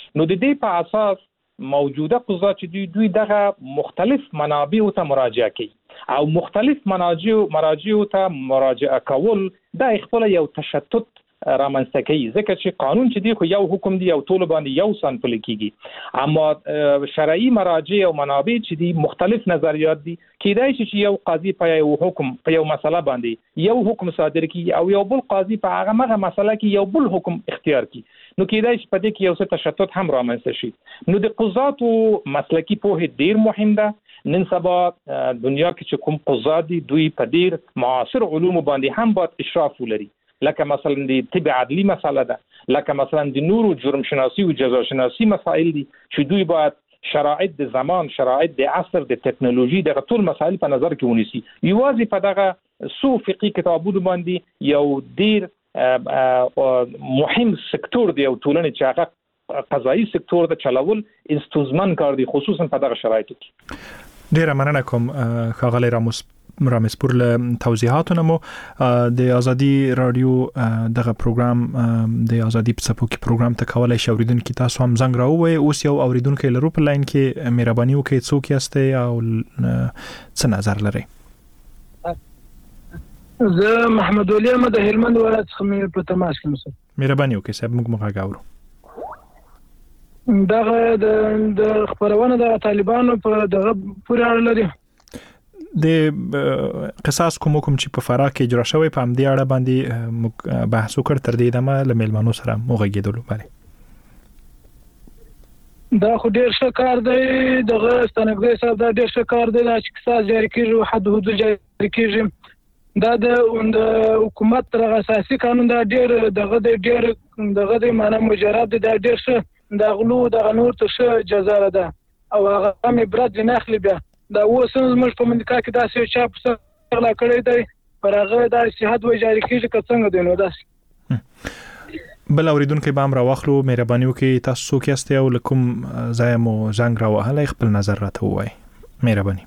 نو د دې په اساس موجوده قضات چې دوی دوی دغه مختلف منابع ته مراجعه کوي او مختلف مناجع مراجع ته مراجعه کول د خپل یو تشتت رامنځته کوي ځکه چې قانون چې دی خو یو حکم دی او ټول باندې یو سان پلي کیږي اما شرعي مراجع او منابع چې دی مختلف نظریات دي کیدای شي چې یو قاضي په یو حکم په یو مسله باندې یو حکم صادر کړي او یو بل قاضي په هغه مغه مسله کې یو بل حکم اختیار کړي نو کیدای شي په دې کې یو څه تشتت هم رامنځته شي نو د قضاتو مسلکی پوهه ډیر مهم ده نن سبا دنیا کې چې کوم قضات دي دوی په ډیر معاصر علوم باندې هم باید اشراف ولري لکه مثلا د طب عدلی مسله ده لکه مثلا د نورو جرم شناسی او جزا شناسی مسائل دي چې دوی باید شرایط د زمان شرایط د عصر د ټکنالوژي د ټول مسائل په نظر کې ونیسي یوازې په دغه سو فقهي کتابونو باندې یو ډیر مهم سکتور دی او ټولنې چې هغه قضایي سکتور د چلول استوزمن کار دی خصوصا په دغه شرایطو کې ډیر مننه کوم ښاغلی راموس رامسپور له توضیحاتونو مو د ازادي رادیو دغه پروګرام د ازادي په سپو کې پروګرام ته کولای شئ اوریدونکو تاسو هم زنګ راووي اوس یو اوریدونکو لرو په لاین کې مهرباني وکړئ څوک یاستئ او څه نظر لرئ زه محمد ولي احمد د هلمند ولایت څخه په تماس کې مسم مهرباني وکړئ صاحب موږ مغاورو دغه د خبرونه د طالبانو په دغه پورې اړه لري د قصاص کوم کوم چې په فراه کې اجرا شوی په همدې اړه باندې بحث وکړ تر دې دمه له میلمنو سره موغېدلو باندې دا خو ډیر ښه کار دی دغه ستنګړی صاحب دا ډیر ښه کار دی چې قصاص جاری کیږي حد حدود جاری کیږي دا د حکومت تر اساسي قانون دا ډیر دغه ډیر دغه د معنا مجرد دا ډیر ښه د غلو د نور ته ښه جزا ده او هغه هم عبرت نه اخلي بیا دا اوس موږ په منځ کې داسې چا په سره لا کړی دی پر هغه د صحت و جاری کیږي که څنګه دی نو داسې بل اوریدونکو به هم راوخلو مهرباني وکړئ تاسو څوک یاستئ او کوم ځای مو زنګ راوهلی خپل نظر راته ووایئ مهرباني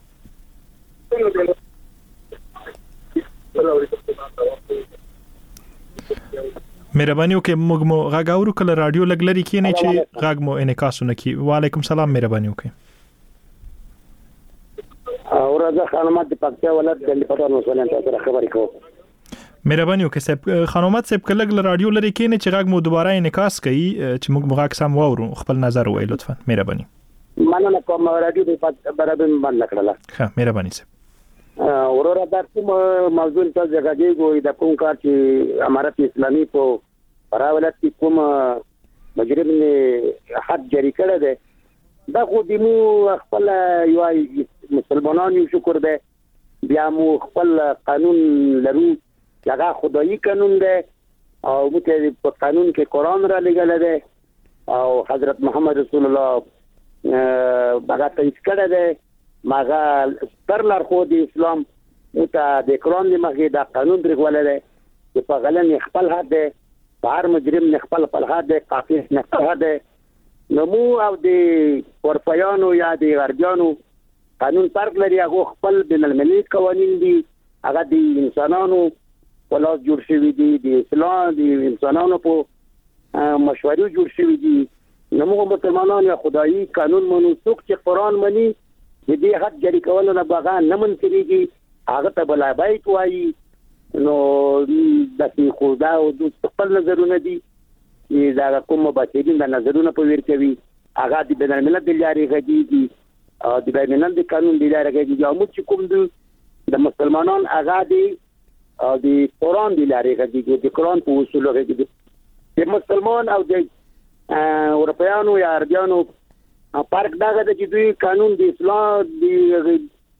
مهرباني وکړئ موږ مو غږ اورو کله رادیو لږ لرې کښېنئ چې غږ مو انعکاس ونه کړي وعلیکم سلام مهرباني وکړئ ورځ خانمات د پکتیا ولایت د لپاره مسولین سره خبرې کوم مهرباني وکړئ صاحب خانمات صاحب کله له رادیو لري کېنه چې غږ مو دوباره انعکاس کوي چې موږ مغاک سم واورو خپل نظر وایي لطفا مهرباني مننه کوم رادیو د برابر باندې کړل ښه مهرباني صاحب ورور دا کوم موضوع ته ځای دی د کوم کار چې امارت اسلامي په فراه ولایت کې کوم مجرم نه حد جاری کړی دی دا خو د مو خپل یو مسلمانانو شکر دی بیا مو خپل قانون لرو هغه خدایي قانون دی او موږ په قانون کې قرآن را لګل دی او حضرت محمد رسول الله هغه تایید کړی دی ماغه ستر لارښود اسلام ته د قرآن د مخې دا قانون درغولې دی چې په غلن خپل حد دی هر مجرم نه خپل خپل حد دی قاصد نه خپل حد دی نو مو او د ورپیانو یا د غربیانو قانون فرق لري هغه خپل بین المللي قوانین دي هغه د انسانانو ولاس جوړ شوی دي د اسلام د انسانانو په مشورې جوړ شوی دي نو موږ مسلمانان یا خدایي قانون منو څوک چې قرآن مني د دې حد جاری کول نه بغا نه منکريږي هغه ته بلای بیت وایي نو د خدا او د خپل نظرونه دي چې دا کوم مباشرین د نظرونه په ویر کوي هغه د بین الملل د لارې غږیږي او د بین الملل د قانون د لارې غږیږي او موږ کوم د مسلمانان هغه دي او د قرآن د لارې غږیږي د قرآن په اصول غږیږي د مسلمان او د اروپایانو یا عربیانو فرق دا ده چې دوی قانون د اسلام د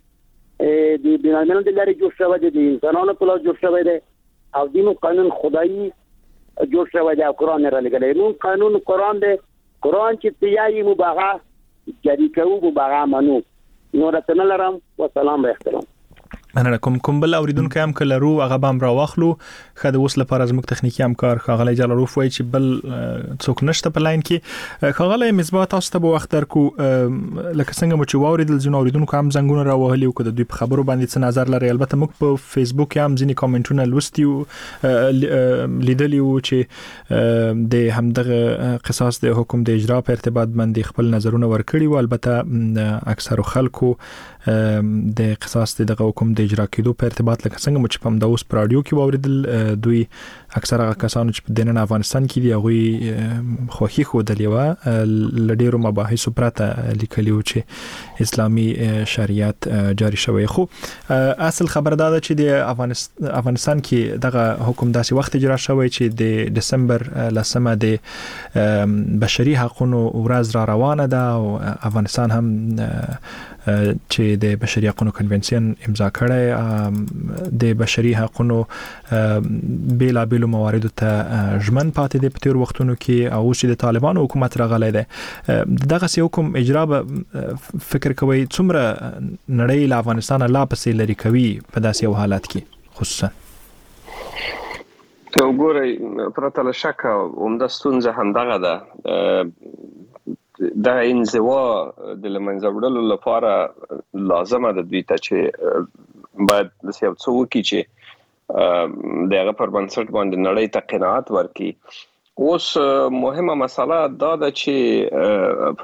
د بین الملل د لارې جوړ شوی دی د انسانانو په لاس جوړ شوی دی او دینو قانون خدایي جوړ شوی دی او قرآن را لګلی نو قانون قرآن دی قرآن چې تیایي مباغه جاری کوو مباغه منو نو راتنه لرم و سلام و احترام مننه. کوم کوم بل اوریدونکو هم کله رو هغه بام را واخلو خاله اوس لپاره زموږ تخنیکی همکار خاله جلاروف وای چې بل څوک نشته په لاین کې. خاله مصباح تاسو ته به وخت درکو لکه څنګه مو چې واوریدل ځینو اوریدونکو هم زنګونه را وهلی او کده دوی په خبرو باندې څه نظر لري. البته موږ په فیسبوک هم ځینې کامنټونه لوستیو لیدلی او چې د همدغه قصاص د حکم د اجرا په ارتباط باندې خپل نظرونه ورکړي او البته اکثر خلکو د قصاص دغه حکم د اجرا کېدو په ارتباط لکه څنګه مو چې په داوس پر رادیو کې واوریدل دوی اکثر هغه کسانو چې په دننه افغانستان کې دی هغه خوخي خو د لیوا لډیرو مباحث پرته لیکلیو چې اسلامي شریعت جاری شوی. خو اصل خبر دا ده چې د افغانستان کې دغه حکم داسې وخت اجرا شوی چې د دسمبر لسمه د بشري حقوقو ورځ را روانه ده او افغانستان هم چې د بشري حقوقو کنونشن امضا کړی د بشري حقوقو بیلا بیلو موارد ته ژمن پاتې د پتیر وختونو کې او چې د طالبانو حکومت راغلی دی. دغه سي حکم اجرا به فکر کوي څومره نړۍ له افغانستان لا پسې لري کوي په داسې یو حالت کې خصوصا ته وګورئ پرته له شک عمده ستونزه همدغه ده. دا انزوا د لمنځه وړلو لپاره لازمه ده دوی ته چې باید د سیاو څو کې چې دغه پر بنسټ باندې نړۍ ته قناعت ورکړي. اوس مهمه مسله دا ده چې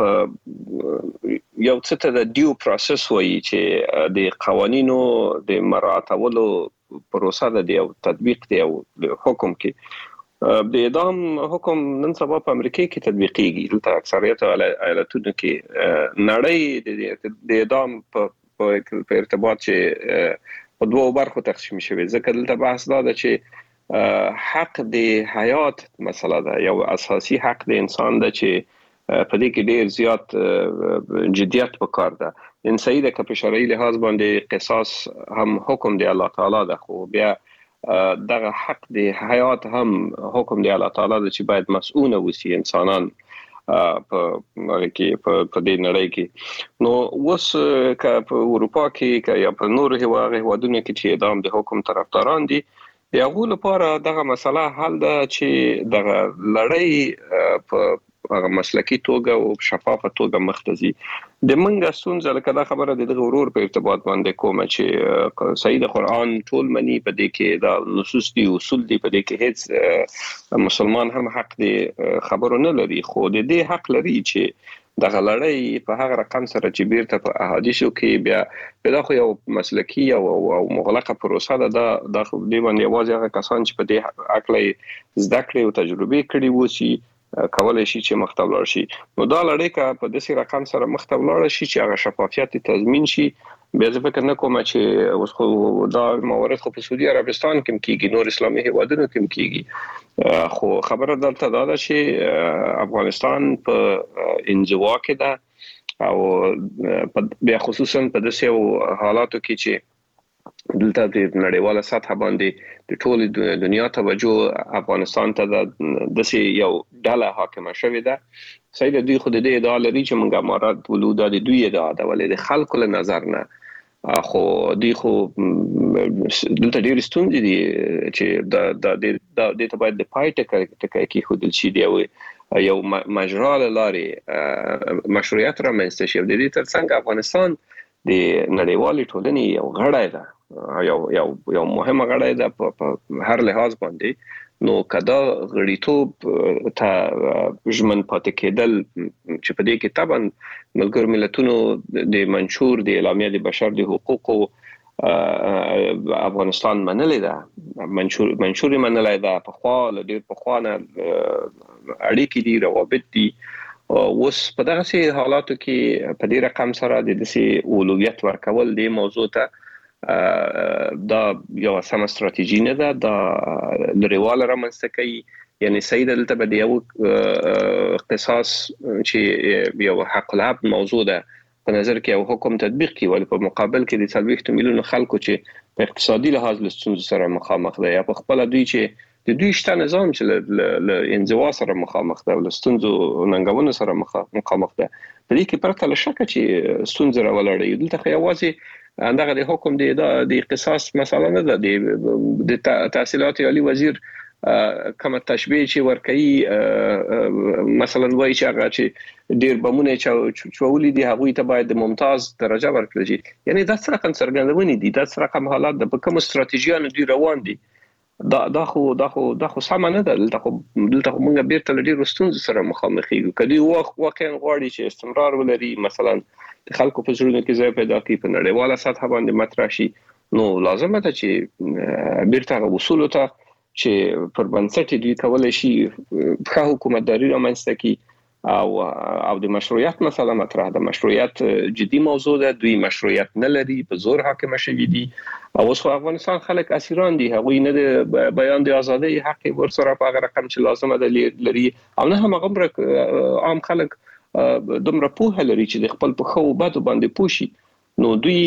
په یو څه ته د ډیو پروسس وایي چې د قوانینو د مراعاتولو پروسه ده د تطبیق دی او حکم کې د اعدام حکم نن سبا په امریکا کې تطبیقيږي. دلته اکثریت ایالتونو کې نړۍ د اعدام په ارتباط چې په دوه برخو تقسیم شوی. ځکه دلته بحث دا ده چې حق د حیات مسله ده، یو اساسي حق د انسان ده چې په دې کې ډیر زیات جديت پکار ده. انساني د کپشرعي لحاظ باندې قصاص هم حکم دی الله تعالی ده، خو بیا دغه حق دی حیات هم حکم دی الله تعالی ده چې باید مسؤول وسی انسانان په کې په دې نړۍ کې. نو اوس که په اروپا کې که یا په نورو هیوادونو کې چې اعدام د حکم طرفداران دي د هغو لپاره دغه مسله حل ده چې دغه لړۍ په هغه مسلکی توګه او شفافه توګه مختزي. د منګه ستونزه لکه دا خبره د غرور په ارتباط باندې کومه چې سید قرآن ټول منی په دې کې دا نصوص دي اصول دي په دې کې هیڅ مسلمان هم حق دی خبرو نه لري، خو د دې حق لري چې دغه لړۍ په هغه رقم سره چې بیرته په احادیثو کې بیا بیا خو یو مسلکی او او مغلقه پروسه ده. دا خو دی باندې یوازې هغه کسان چې په دې عقلي زده کړې او تجربه کړي وسی کولای شي چې مختبلار شي. نو دا لړۍ کا په داسې رقم سره مختبلار شي چې هغه شفافیت تضمین شي. بیا ځکه فکر نه کوم چې اوس خو دا موارد خو په سعودي عربستان کې کیږي، نور اسلامي هیوادونو کې کیږي، خو خبره دلته دا ده چې افغانستان په انزوا کې ده او بیا خصوصا په داسې حالاتو کې چې دلته د نړیواله سطح باندې د ټول دنیا توجه افغانستان ته د داسې یو ډله حاکمه شوې ده. سید دوی خود دې ادعا لري چې موږ امارات ولودا د دوی ادعا ده، ولې د خلکو له نظر نه خو دوی خو دلته ډېر ستونزې دي چې د د د ته باید د پای ټکی کې خودل شي دی یو مجرا لارې مشروعیت را منځته شي. د دې ترڅنګ افغانستان د نړیوالې ټولنې یو غړی ده، یو یو یو مهمه غړی ده په هر لحاظ باندې. نو کدا غړیتوب ته ژمن پاتې کېدل چې په دې کې طبعا ملګرو ملتونو د منشور د اعلامیه د بشر د حقوقو افغانستان منلې ده، منشور منشور منلې ده، په خوا ډېر په خوا نه اړیکې دي، روابط دي. اوس په دغه حالاتو کې په دې رقم سره د دې اولویت ورکول د موضوع ته دا یو سم استراتیژي نه ده، دا لريواله رامنځته کوي. یعنی سید دلته به د یو قصاص چې یو حق العبد موضوع ده په نظر کې یو حکم تطبیق کی، ول په مقابل کې د څلوېښت میلیون خلکو چې په اقتصادي لحاظ له ستونزو سره مخامخ دي، یا په خپل دوی چې د دوی شته نظام چې له انزوا سره مخامخ ده، له ستونزو ننګونو سره مخامخ ده. په دې کې پرته له شک چې ستونزې راولړي دلته یوازې اندغه د حکم د قصاص مسله نه ده. د تحصیلات عالی وزیر کوم تشبیه چې ورکړي مثلا وایي چې هغه چې ډیر بمونه چولې دي هغه ته باید د ممتاز درجه ورکړي شي. یعنی دا څه رقم څرګندونې دي، دا څه رقم حالات د کوم ستراتیژیانو دی روان دي. دا دا خو دا خو دا خو سم نه ده. دلته خو دلته موږ بیرته لري رستون سره مخامخ یو. کدی وخت واقعا غواړي چې استمرار ولري، مثلا د خلکو په زړونو کې ځای پیدا کړي په نړیواله سطح باندې مطرح شي، نو لازمه ده چې بیرته وصول ته چې پر بنسټ دی کولای شي په حکومتداري رامنځته کی او او د مشروعیت مسله مطرح ده. مشروعیت جدي موضوع ده، دوی مشروعیت نه لري، په زور حاکم شوي دي. او اوس خو افغانستان خلک اسیران دي، هغه نه د بیان د ازادي حق ورسره په هغه رقم چې لازمه ده لري، او نه هم هغه عام خلک دومره پوهه لري چې د خپل په خو بد باندې پوښي. نو دوی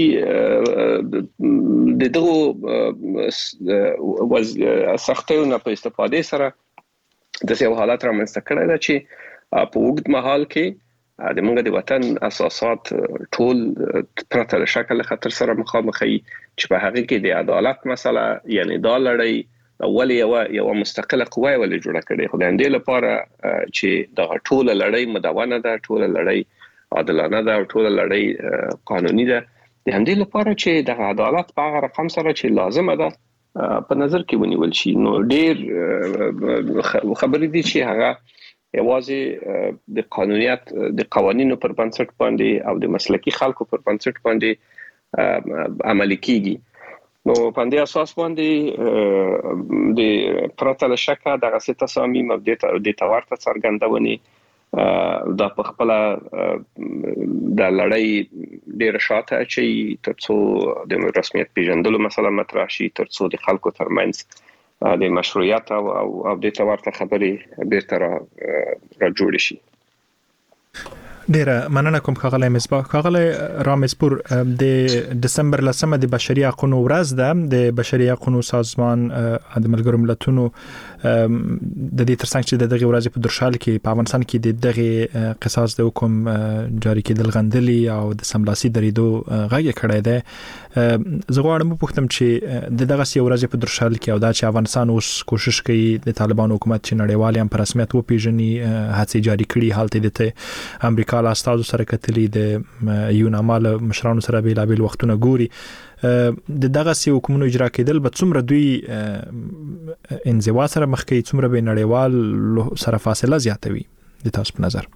د دغه سختیونو په استفاده سره د یو حالت رامنځته کړی دی چې په وګړي مهال کې د موږ د وطن اساسات ټول پرته له شکل خطر سره مخامخ وي، چې په هغه کې د عدالت مسله یعنی دا لړۍ اول یو یو مستقله قوه ولې جوړه کړي. خو د اندې لپاره چې د ټول لړۍ مدونه ده، ټول لړۍ عادلانه ده او ټول لړۍ قانوني ده، د اندې لپاره چې د عدالت په هغه رقم سره چې لازمه ده په نظر کې ونیول شي. نو ډیر خبرې دي چې هغه یوازې د قانونیت د قوانینو پر بنسټ باندې او د مسلکي خلکو پر بنسټ باندې عملي کیږي. نو په دې اساس باندې د پرته له شکه د غسه تصامیم د تورته څرګندونې دا په خپل د لړۍ ډیر شاته چې ترڅو د رسمیت پیژندلو مسله مطرح شي، ترڅو د خلکو ترمنځ د مشروعیت او او د تورته خبرې بیرته را جوړ شي. ډیره مننه کوم ښاغلی مصباح. ښاغلی رامزپور، د دسمبر لسمه د بشري حقوقو ورځ ده. د بشري حقوقو سازمان د ملګرو ملتونو د دې ترڅنګ چې د دغه ورځې په درشال کې په افغانستان کې د دغه قصاص د حکم جاری کېدل غندلي او د سملاسي درېدو غږ کړی دی. زه غواړم وپوښتم چې د دغه ورځې په درشال کې او دا چې افغانستان اوس کوشش کوي د طالبان حکومت چې نړیوال هم په رسمیت وپیژني، هڅې جاری کړي، حالت د امریکا له استادو سره کتلي، د یونامال مشرانو سره بیلابیل وختونه ګوري. د دغه سي حکومتونو اجرا کېدل به څومره دوی انزوا سره مخ کوي، څومره به نړیوال سره فاصله زیاتوي د تاسو په نظر؟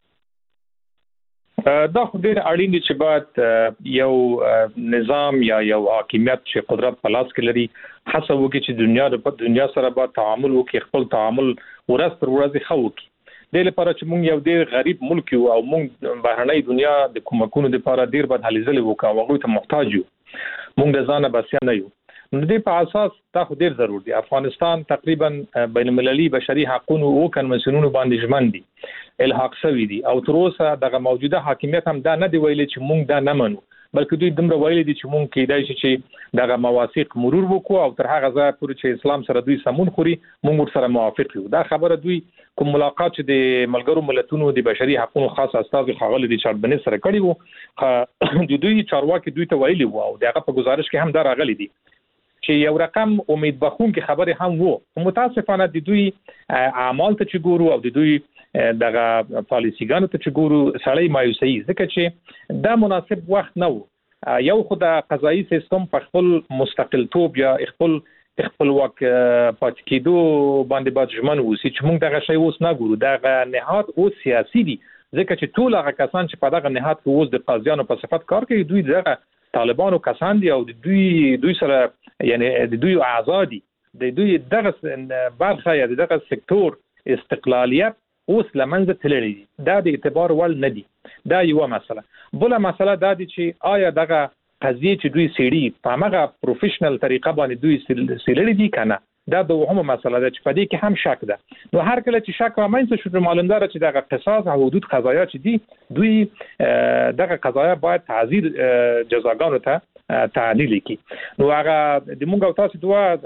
دا خو ډېر اړین دي چې باید یو نظام یا یو حاکمیت چې قدرت په لاس کې لري هڅه وکړي چې دنیا د دنیا سره باید تعامل وکړي، خپل تعامل ورځ تر ورځې ښه وکړي. د لپاره چې موږ یو ډېر غریب ملک یو او موږ بهرنۍ دنیا د کومکونو لپاره ډېر بد هلې ځلې وکړو، هغه ته محتاج یو، موږ د ځانه بسیا نه یو. نو د په اساس دا خو ډېر ضروري دی. افغانستان تقریبا بین المللي بشري حقوقو او کنونسیونونو باندې ژمن دي، الحاق شوی دي، او تر اوسه دغه موجوده حاکمیت هم دا نه دی ویلي چې موږ دا نه منو، بلکې دوی دومره ویلي دي چې موږ کېدای شي چې دغه مواثیق مرور وکړو او تر هغه ځایه پورې چې اسلام سره دوی سمون خوري موږ ورسره موافق یو. دا خبره دوی کوم ملاقات چې د ملګرو ملتونو د بشري حقوقو خاص استاد ښاغلي ریچارډ بنس سره کړی وو، د دوی چارواکي دوی ته ویلي وو او دغه په گزارش کې هم دا راغلي دي چې یو رقم امید بخونکې خبرې هم وو. متاسفانه د دوی اعمال ته چې ګورو او د دوی دغه پالیسیګانو ته چې ګورو سړی مایوسي، ځکه چې دا مناسب وخت نه وو. یو خو د قضایي سیستم په خپل مستقلتوب یا خپل خپلواک پاتې کېدو باندې باید ژمن ووسي چې موږ دغه شی اوس نه ګورو. دغه نهاد اوس سیاسي دي، ځکه چې ټول هغه کسان چې په دغه نهاد کې اوس د قاضیانو په صفت کار کوي دوی دغه طالبانو کسان دي او دوی دوی سره یعنی د دوی اعضاء دي، د دوی دغه برخه یا دغه سکتور استقلالیت اوس لمنځه تللی دي. دا د اعتبار ول نه دي. دا یو مسله. بل مسله دا دي چې آیا دغه قضیه چې دوی سړي په هغه پروفیشنل طریقه باندې دوی سړي دي کنه، دا د وهمه مسله ده چې په دې کې هم شک ده. نو هر کله چې شک رامنځته شو معلومدار چې دغه قصاص او حدود قضایا چې دي دوی دغه قضایا باید تعزیر جزاګانو ته تعدیل کی. نو هغه د مونږ او تاسو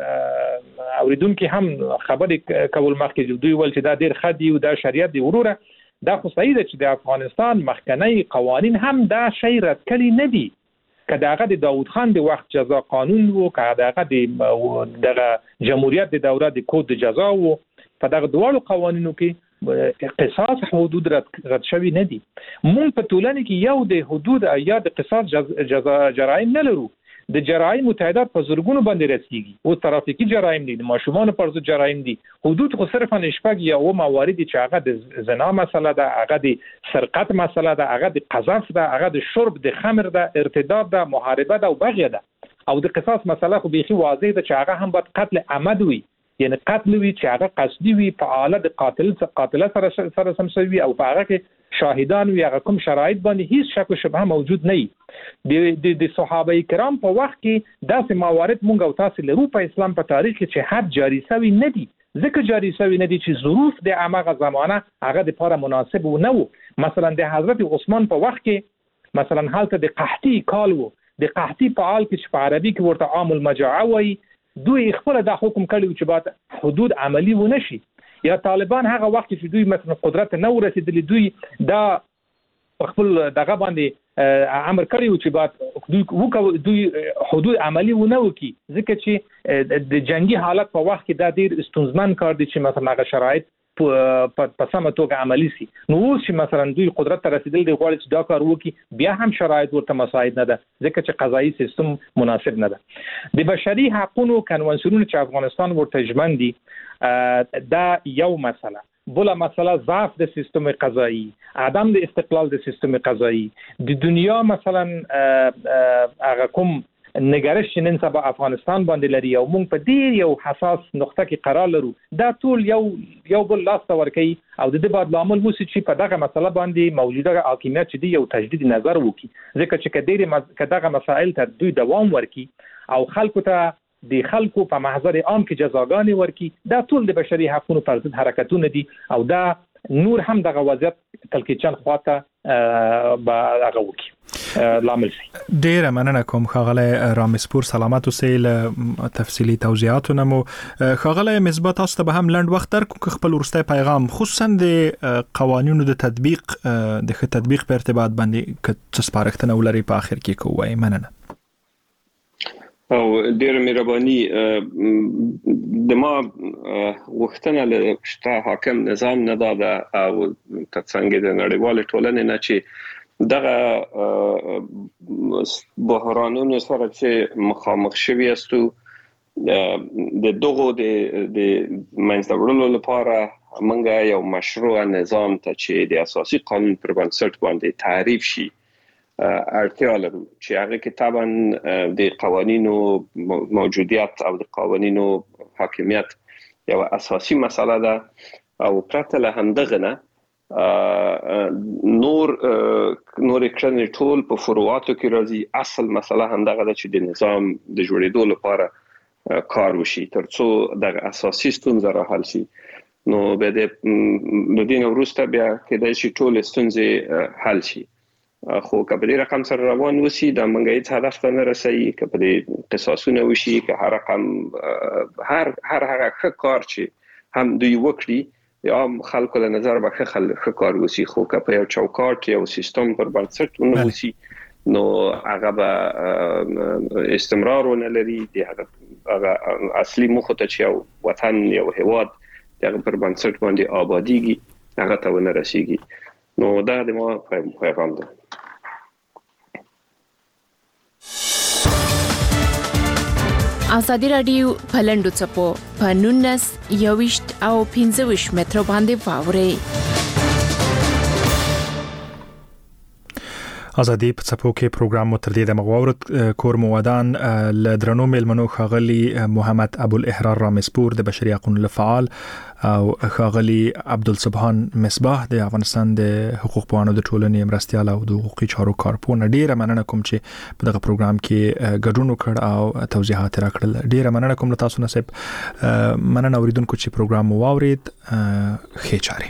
دوه اوریدونکو هم خبرې کول مخکې دوی ول چې دا ډیر خدي او دا شریعت دی وروره. دا خو صحیح ده چې د افغانستان مخکنی قوانین هم دا شی رد کړي نه دي. که دغه د داوود خان د وخت جزا قانون وو، که دغه د دغه جمهوریت د دوره د کود د جزا وو، په دغه دوه قوانینو کې قصاص حدود رد شوی نه دي. مونږ په ټولنه کې یو د حدود یا د قصاص جزا جرایم نه لرو. د جرایم تعداد په زرګونو باندې رسیږي، او ترافیکي جرایم دي، د ماشومان پر ضد جرایم دي. حدود خو صرفا شپږ یا و موارد چې هغه د زنا مسله ده، هغه د سرقت مسله ده، هغه د قذف ده، هغه د شرب د خمر ده، ارتداد ده، محاربه ده او بغیه ده. او د قصاص مسله خو بیخي واضح ده چې هغه هم باید قتل عمد وي، یعنی قتل وي چې هغه قصدي وي، په اله د قاتل قاتله سره سره سمسوي، او په هغه کې شاهدان وي، هغه کوم شرایط باندې هیڅ شک او شبهه موجود نه وي. د د صحابه کرام په وخت کې داسې موارد مونږ او تاسو لرو په اسلام په تاریخ کې چې حد جاری شوی نه دي، ځکه جاری شوی نه دي چې ظروف د هغه زمانه هغه د لپاره مناسب و نه وو. مثلا د حضرت عثمان په وخت کې مثلا حالت د قحطی کال وو، د قحطی په حال کې چې په عربي کې ورته عام المجاعه وایي، دوی خپل د حکم کړی چې بعد حدود عملی و نشي. یا طالبان هغه وخت چې دوی مثلا قدرت نه ورسېدلی، دوی دا خپل دغه باندې امر کړی و چې بعد دوی وکړو دوی حدود عملی و نه وکي، ځکه چې د جنگي حالت په وخت کې دا ډیر ستونزمن کار دی چې مثلا هغه شرایط په سمه توګه عملی سي. نو اوس چې مثلا دوی قدرت ته رسیدل دی غواړي چې دا کار وکي، بیا هم شرایط ورته مساعد نه ده، ځکه چې قضایي سیستم مناسب نه ده. د بشري حقوقو کنوانسیونونه چې افغانستان ورته ژمن دي دا یو مسله. بله مسله ضعف د سیستم قضایی، عدم د استقلال د سیستم قضایی، د دنیا مثلا هغه کوم نگرش چې نن سبا افغانستان باندې لري او موږ په ډیر یو حساس نقطه کې قرار لرو، دا ټول یو یو بل لاس ته ورکوي او د دې بعد لامل موسی چې په دغه مسله باندې موجوده حاکمیت چې دی یو تجدید نظر وکړي، ځکه چې کډیر مز... کداغه مسائل ته دوی دوام ورکړي او خلکو ته د خلکو په محضر عام کې جزاګانې ورکړي، دا ټول د بشري حقوقو پر ضد حرکتونه دي او دا نور هم دغه وضعیت تلکیچن خواته به هغه وکړي لامل شي. ډیره مننه کوم ښاغلی رامسپور، سلامت اوسئ. له تفصیلي توضیحاتو مو ښاغلی مصباح تاسو ته به هم لنډ وخت درکړو خپل وروستی پیغام خصوصا د قوانینو د تطبیق د ښه تطبیق په ارتباط باندې که څه سپارښتنه ولرئ په آخر کې کوئ. مننه. او ډیر مهرباني. د ما وختونه له شته حاکم نظام نه داده او تڅنګ د نړیوال ټولنې نه چې دغه بحرانونو سره چې مخامخ شوي استو د دغو د د منځدورلو لپاره موږ یو مشروع نظام ته چې د اساسي قانون پر بنسټ باندې تعریف شي اړتیا لرو، چې هغه کې طبعا د قوانینو موجودیت او د قوانینو حاکمیت یو اساسي مسله ده او پرته له همدغه نه نور نور کړنې ټول په فروعاتو کې راځي. اصل مسله همدغه ده چې د نظام د جوړېدو لپاره کار وشي ترڅو د اساسي ستونزې را حل شي. نو به د دین وروسته بیا کېدای شي ټول ستونزې حل شي. خو کله دې رقم سره روان وسی د منګې ته هدف ته نه رسېږي، کله دې قصاصونه وشي، که هر رقم هر هر هغه کار چې هم دوی وکړي یا خلکو له نظر به ښه کار وسی، خو که په یو چوکاټ یو سیستم پر بنسټ ونه وسی نو هغه به استمرار ونه لري. د هغه اصلي موخه ته چې یو وطن یو هیواد دغه پر بنسټ باندې آبادیږي هغه ته ونه رسیږي. نو دا د ما پیغام ده. ازادي رادیو په لنډو څپو په نونس یوشت او پنځه ویشت متر باندې واوري. ازادي په څپو کې پروګرام مو تر دې د مغواورت کور مودان ل درنو ملمنو خاغلی محمد ابو الاحرار رامسپور د بشري حقوقو فعال او خاغلی عبدالسبحان مصباح د افغانستان د حقوق پوهانو د ټولنې مرستيال او د حقوقي چارو کارپون. ډیره مننه کوم چې په دغه پروګرام کې ګډون وکړ او توضیحات راکړل. ډیره مننه کوم له تاسو نصیب. مننه اوریدونکو چې پروګرام مو واورید. ښه چاري.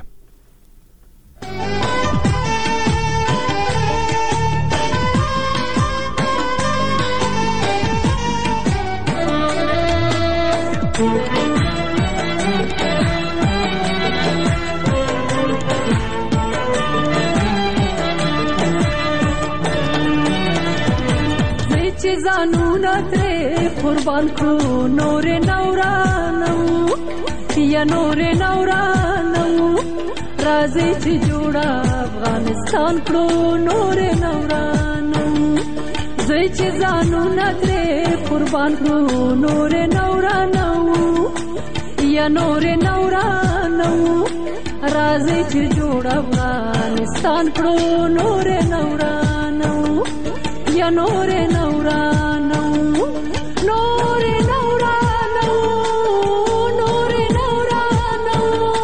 ځانونه ترې قربان کړو نور نورانو یا نور نورانو راځي چې جوړه افغانستان کړو نور نورانو زوی چې ځانونه ترې قربان کړو نور نورانو یا نور نورانو راځي چې جوړ افغانستان کړو نور نورانو یا نور نورانو نور نورانو نور نورانو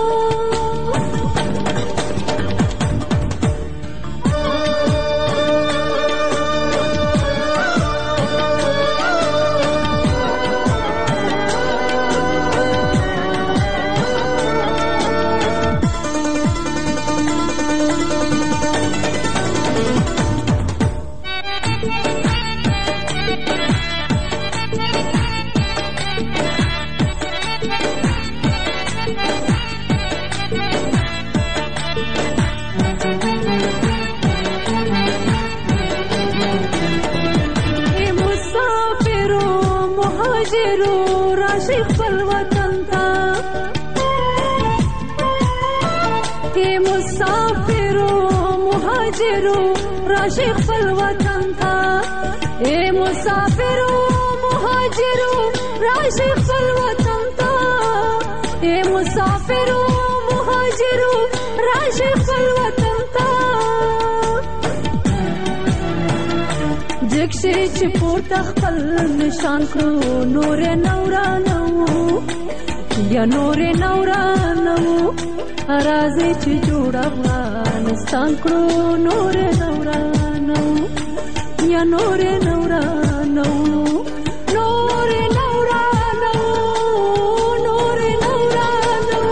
راشي خپل وطن ته اے مسافرو مهاجرو راشي خپل وطن ته اے مسافرو مهاجرو راشي خپل وطن ته جکشي چې پورته خپل نشان کړو نور نورانو یا نور نورانو راځي چې جوړ افغانستان کړو نور نورانو یا نور نورانو نور نورانو نور نورانو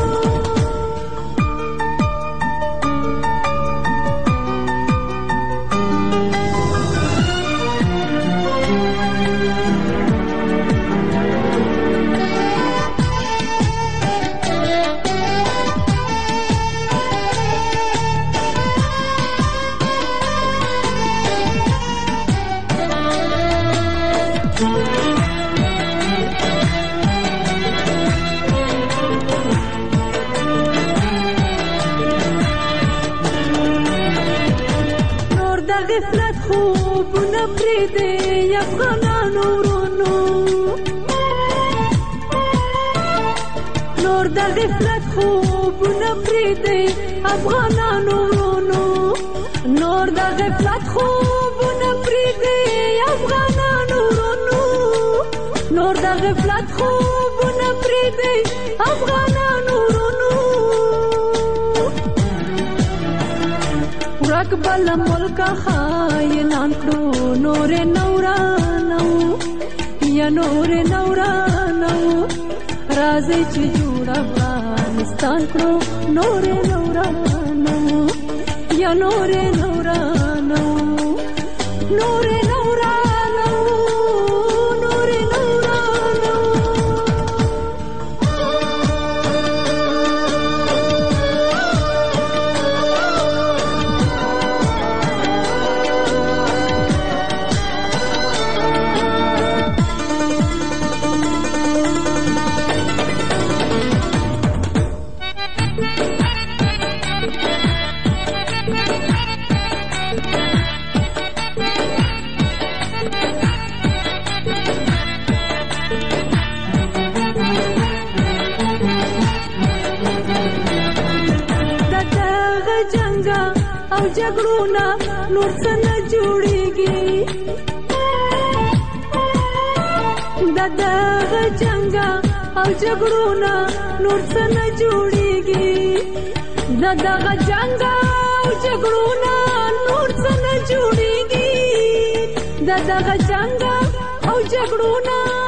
غفلت خوبونه پرېږدي افغانانو ورونو نور د غفلت خوبونه پرېږدي افغانانو ورونو نور د غفلت خوبونه پرېږدي افغانانو ورونو نور د غفلت خوبونه پرېږدي افغانانو ورونو ورک بل ملک خاینان کړو نور نورانو یا نور نورانو راځي چې جوړ افغانستان کړو نور نورانو یا نور نورانو نور نورانو نور نورانو او جګړونه نور څه نه جوړېږي د دغه جنګه او جګړونه نور څه نه جوړېږي د دغه جنګه او جګړونه نور څه نه جوړېږي د دغه جنګه او جګړونه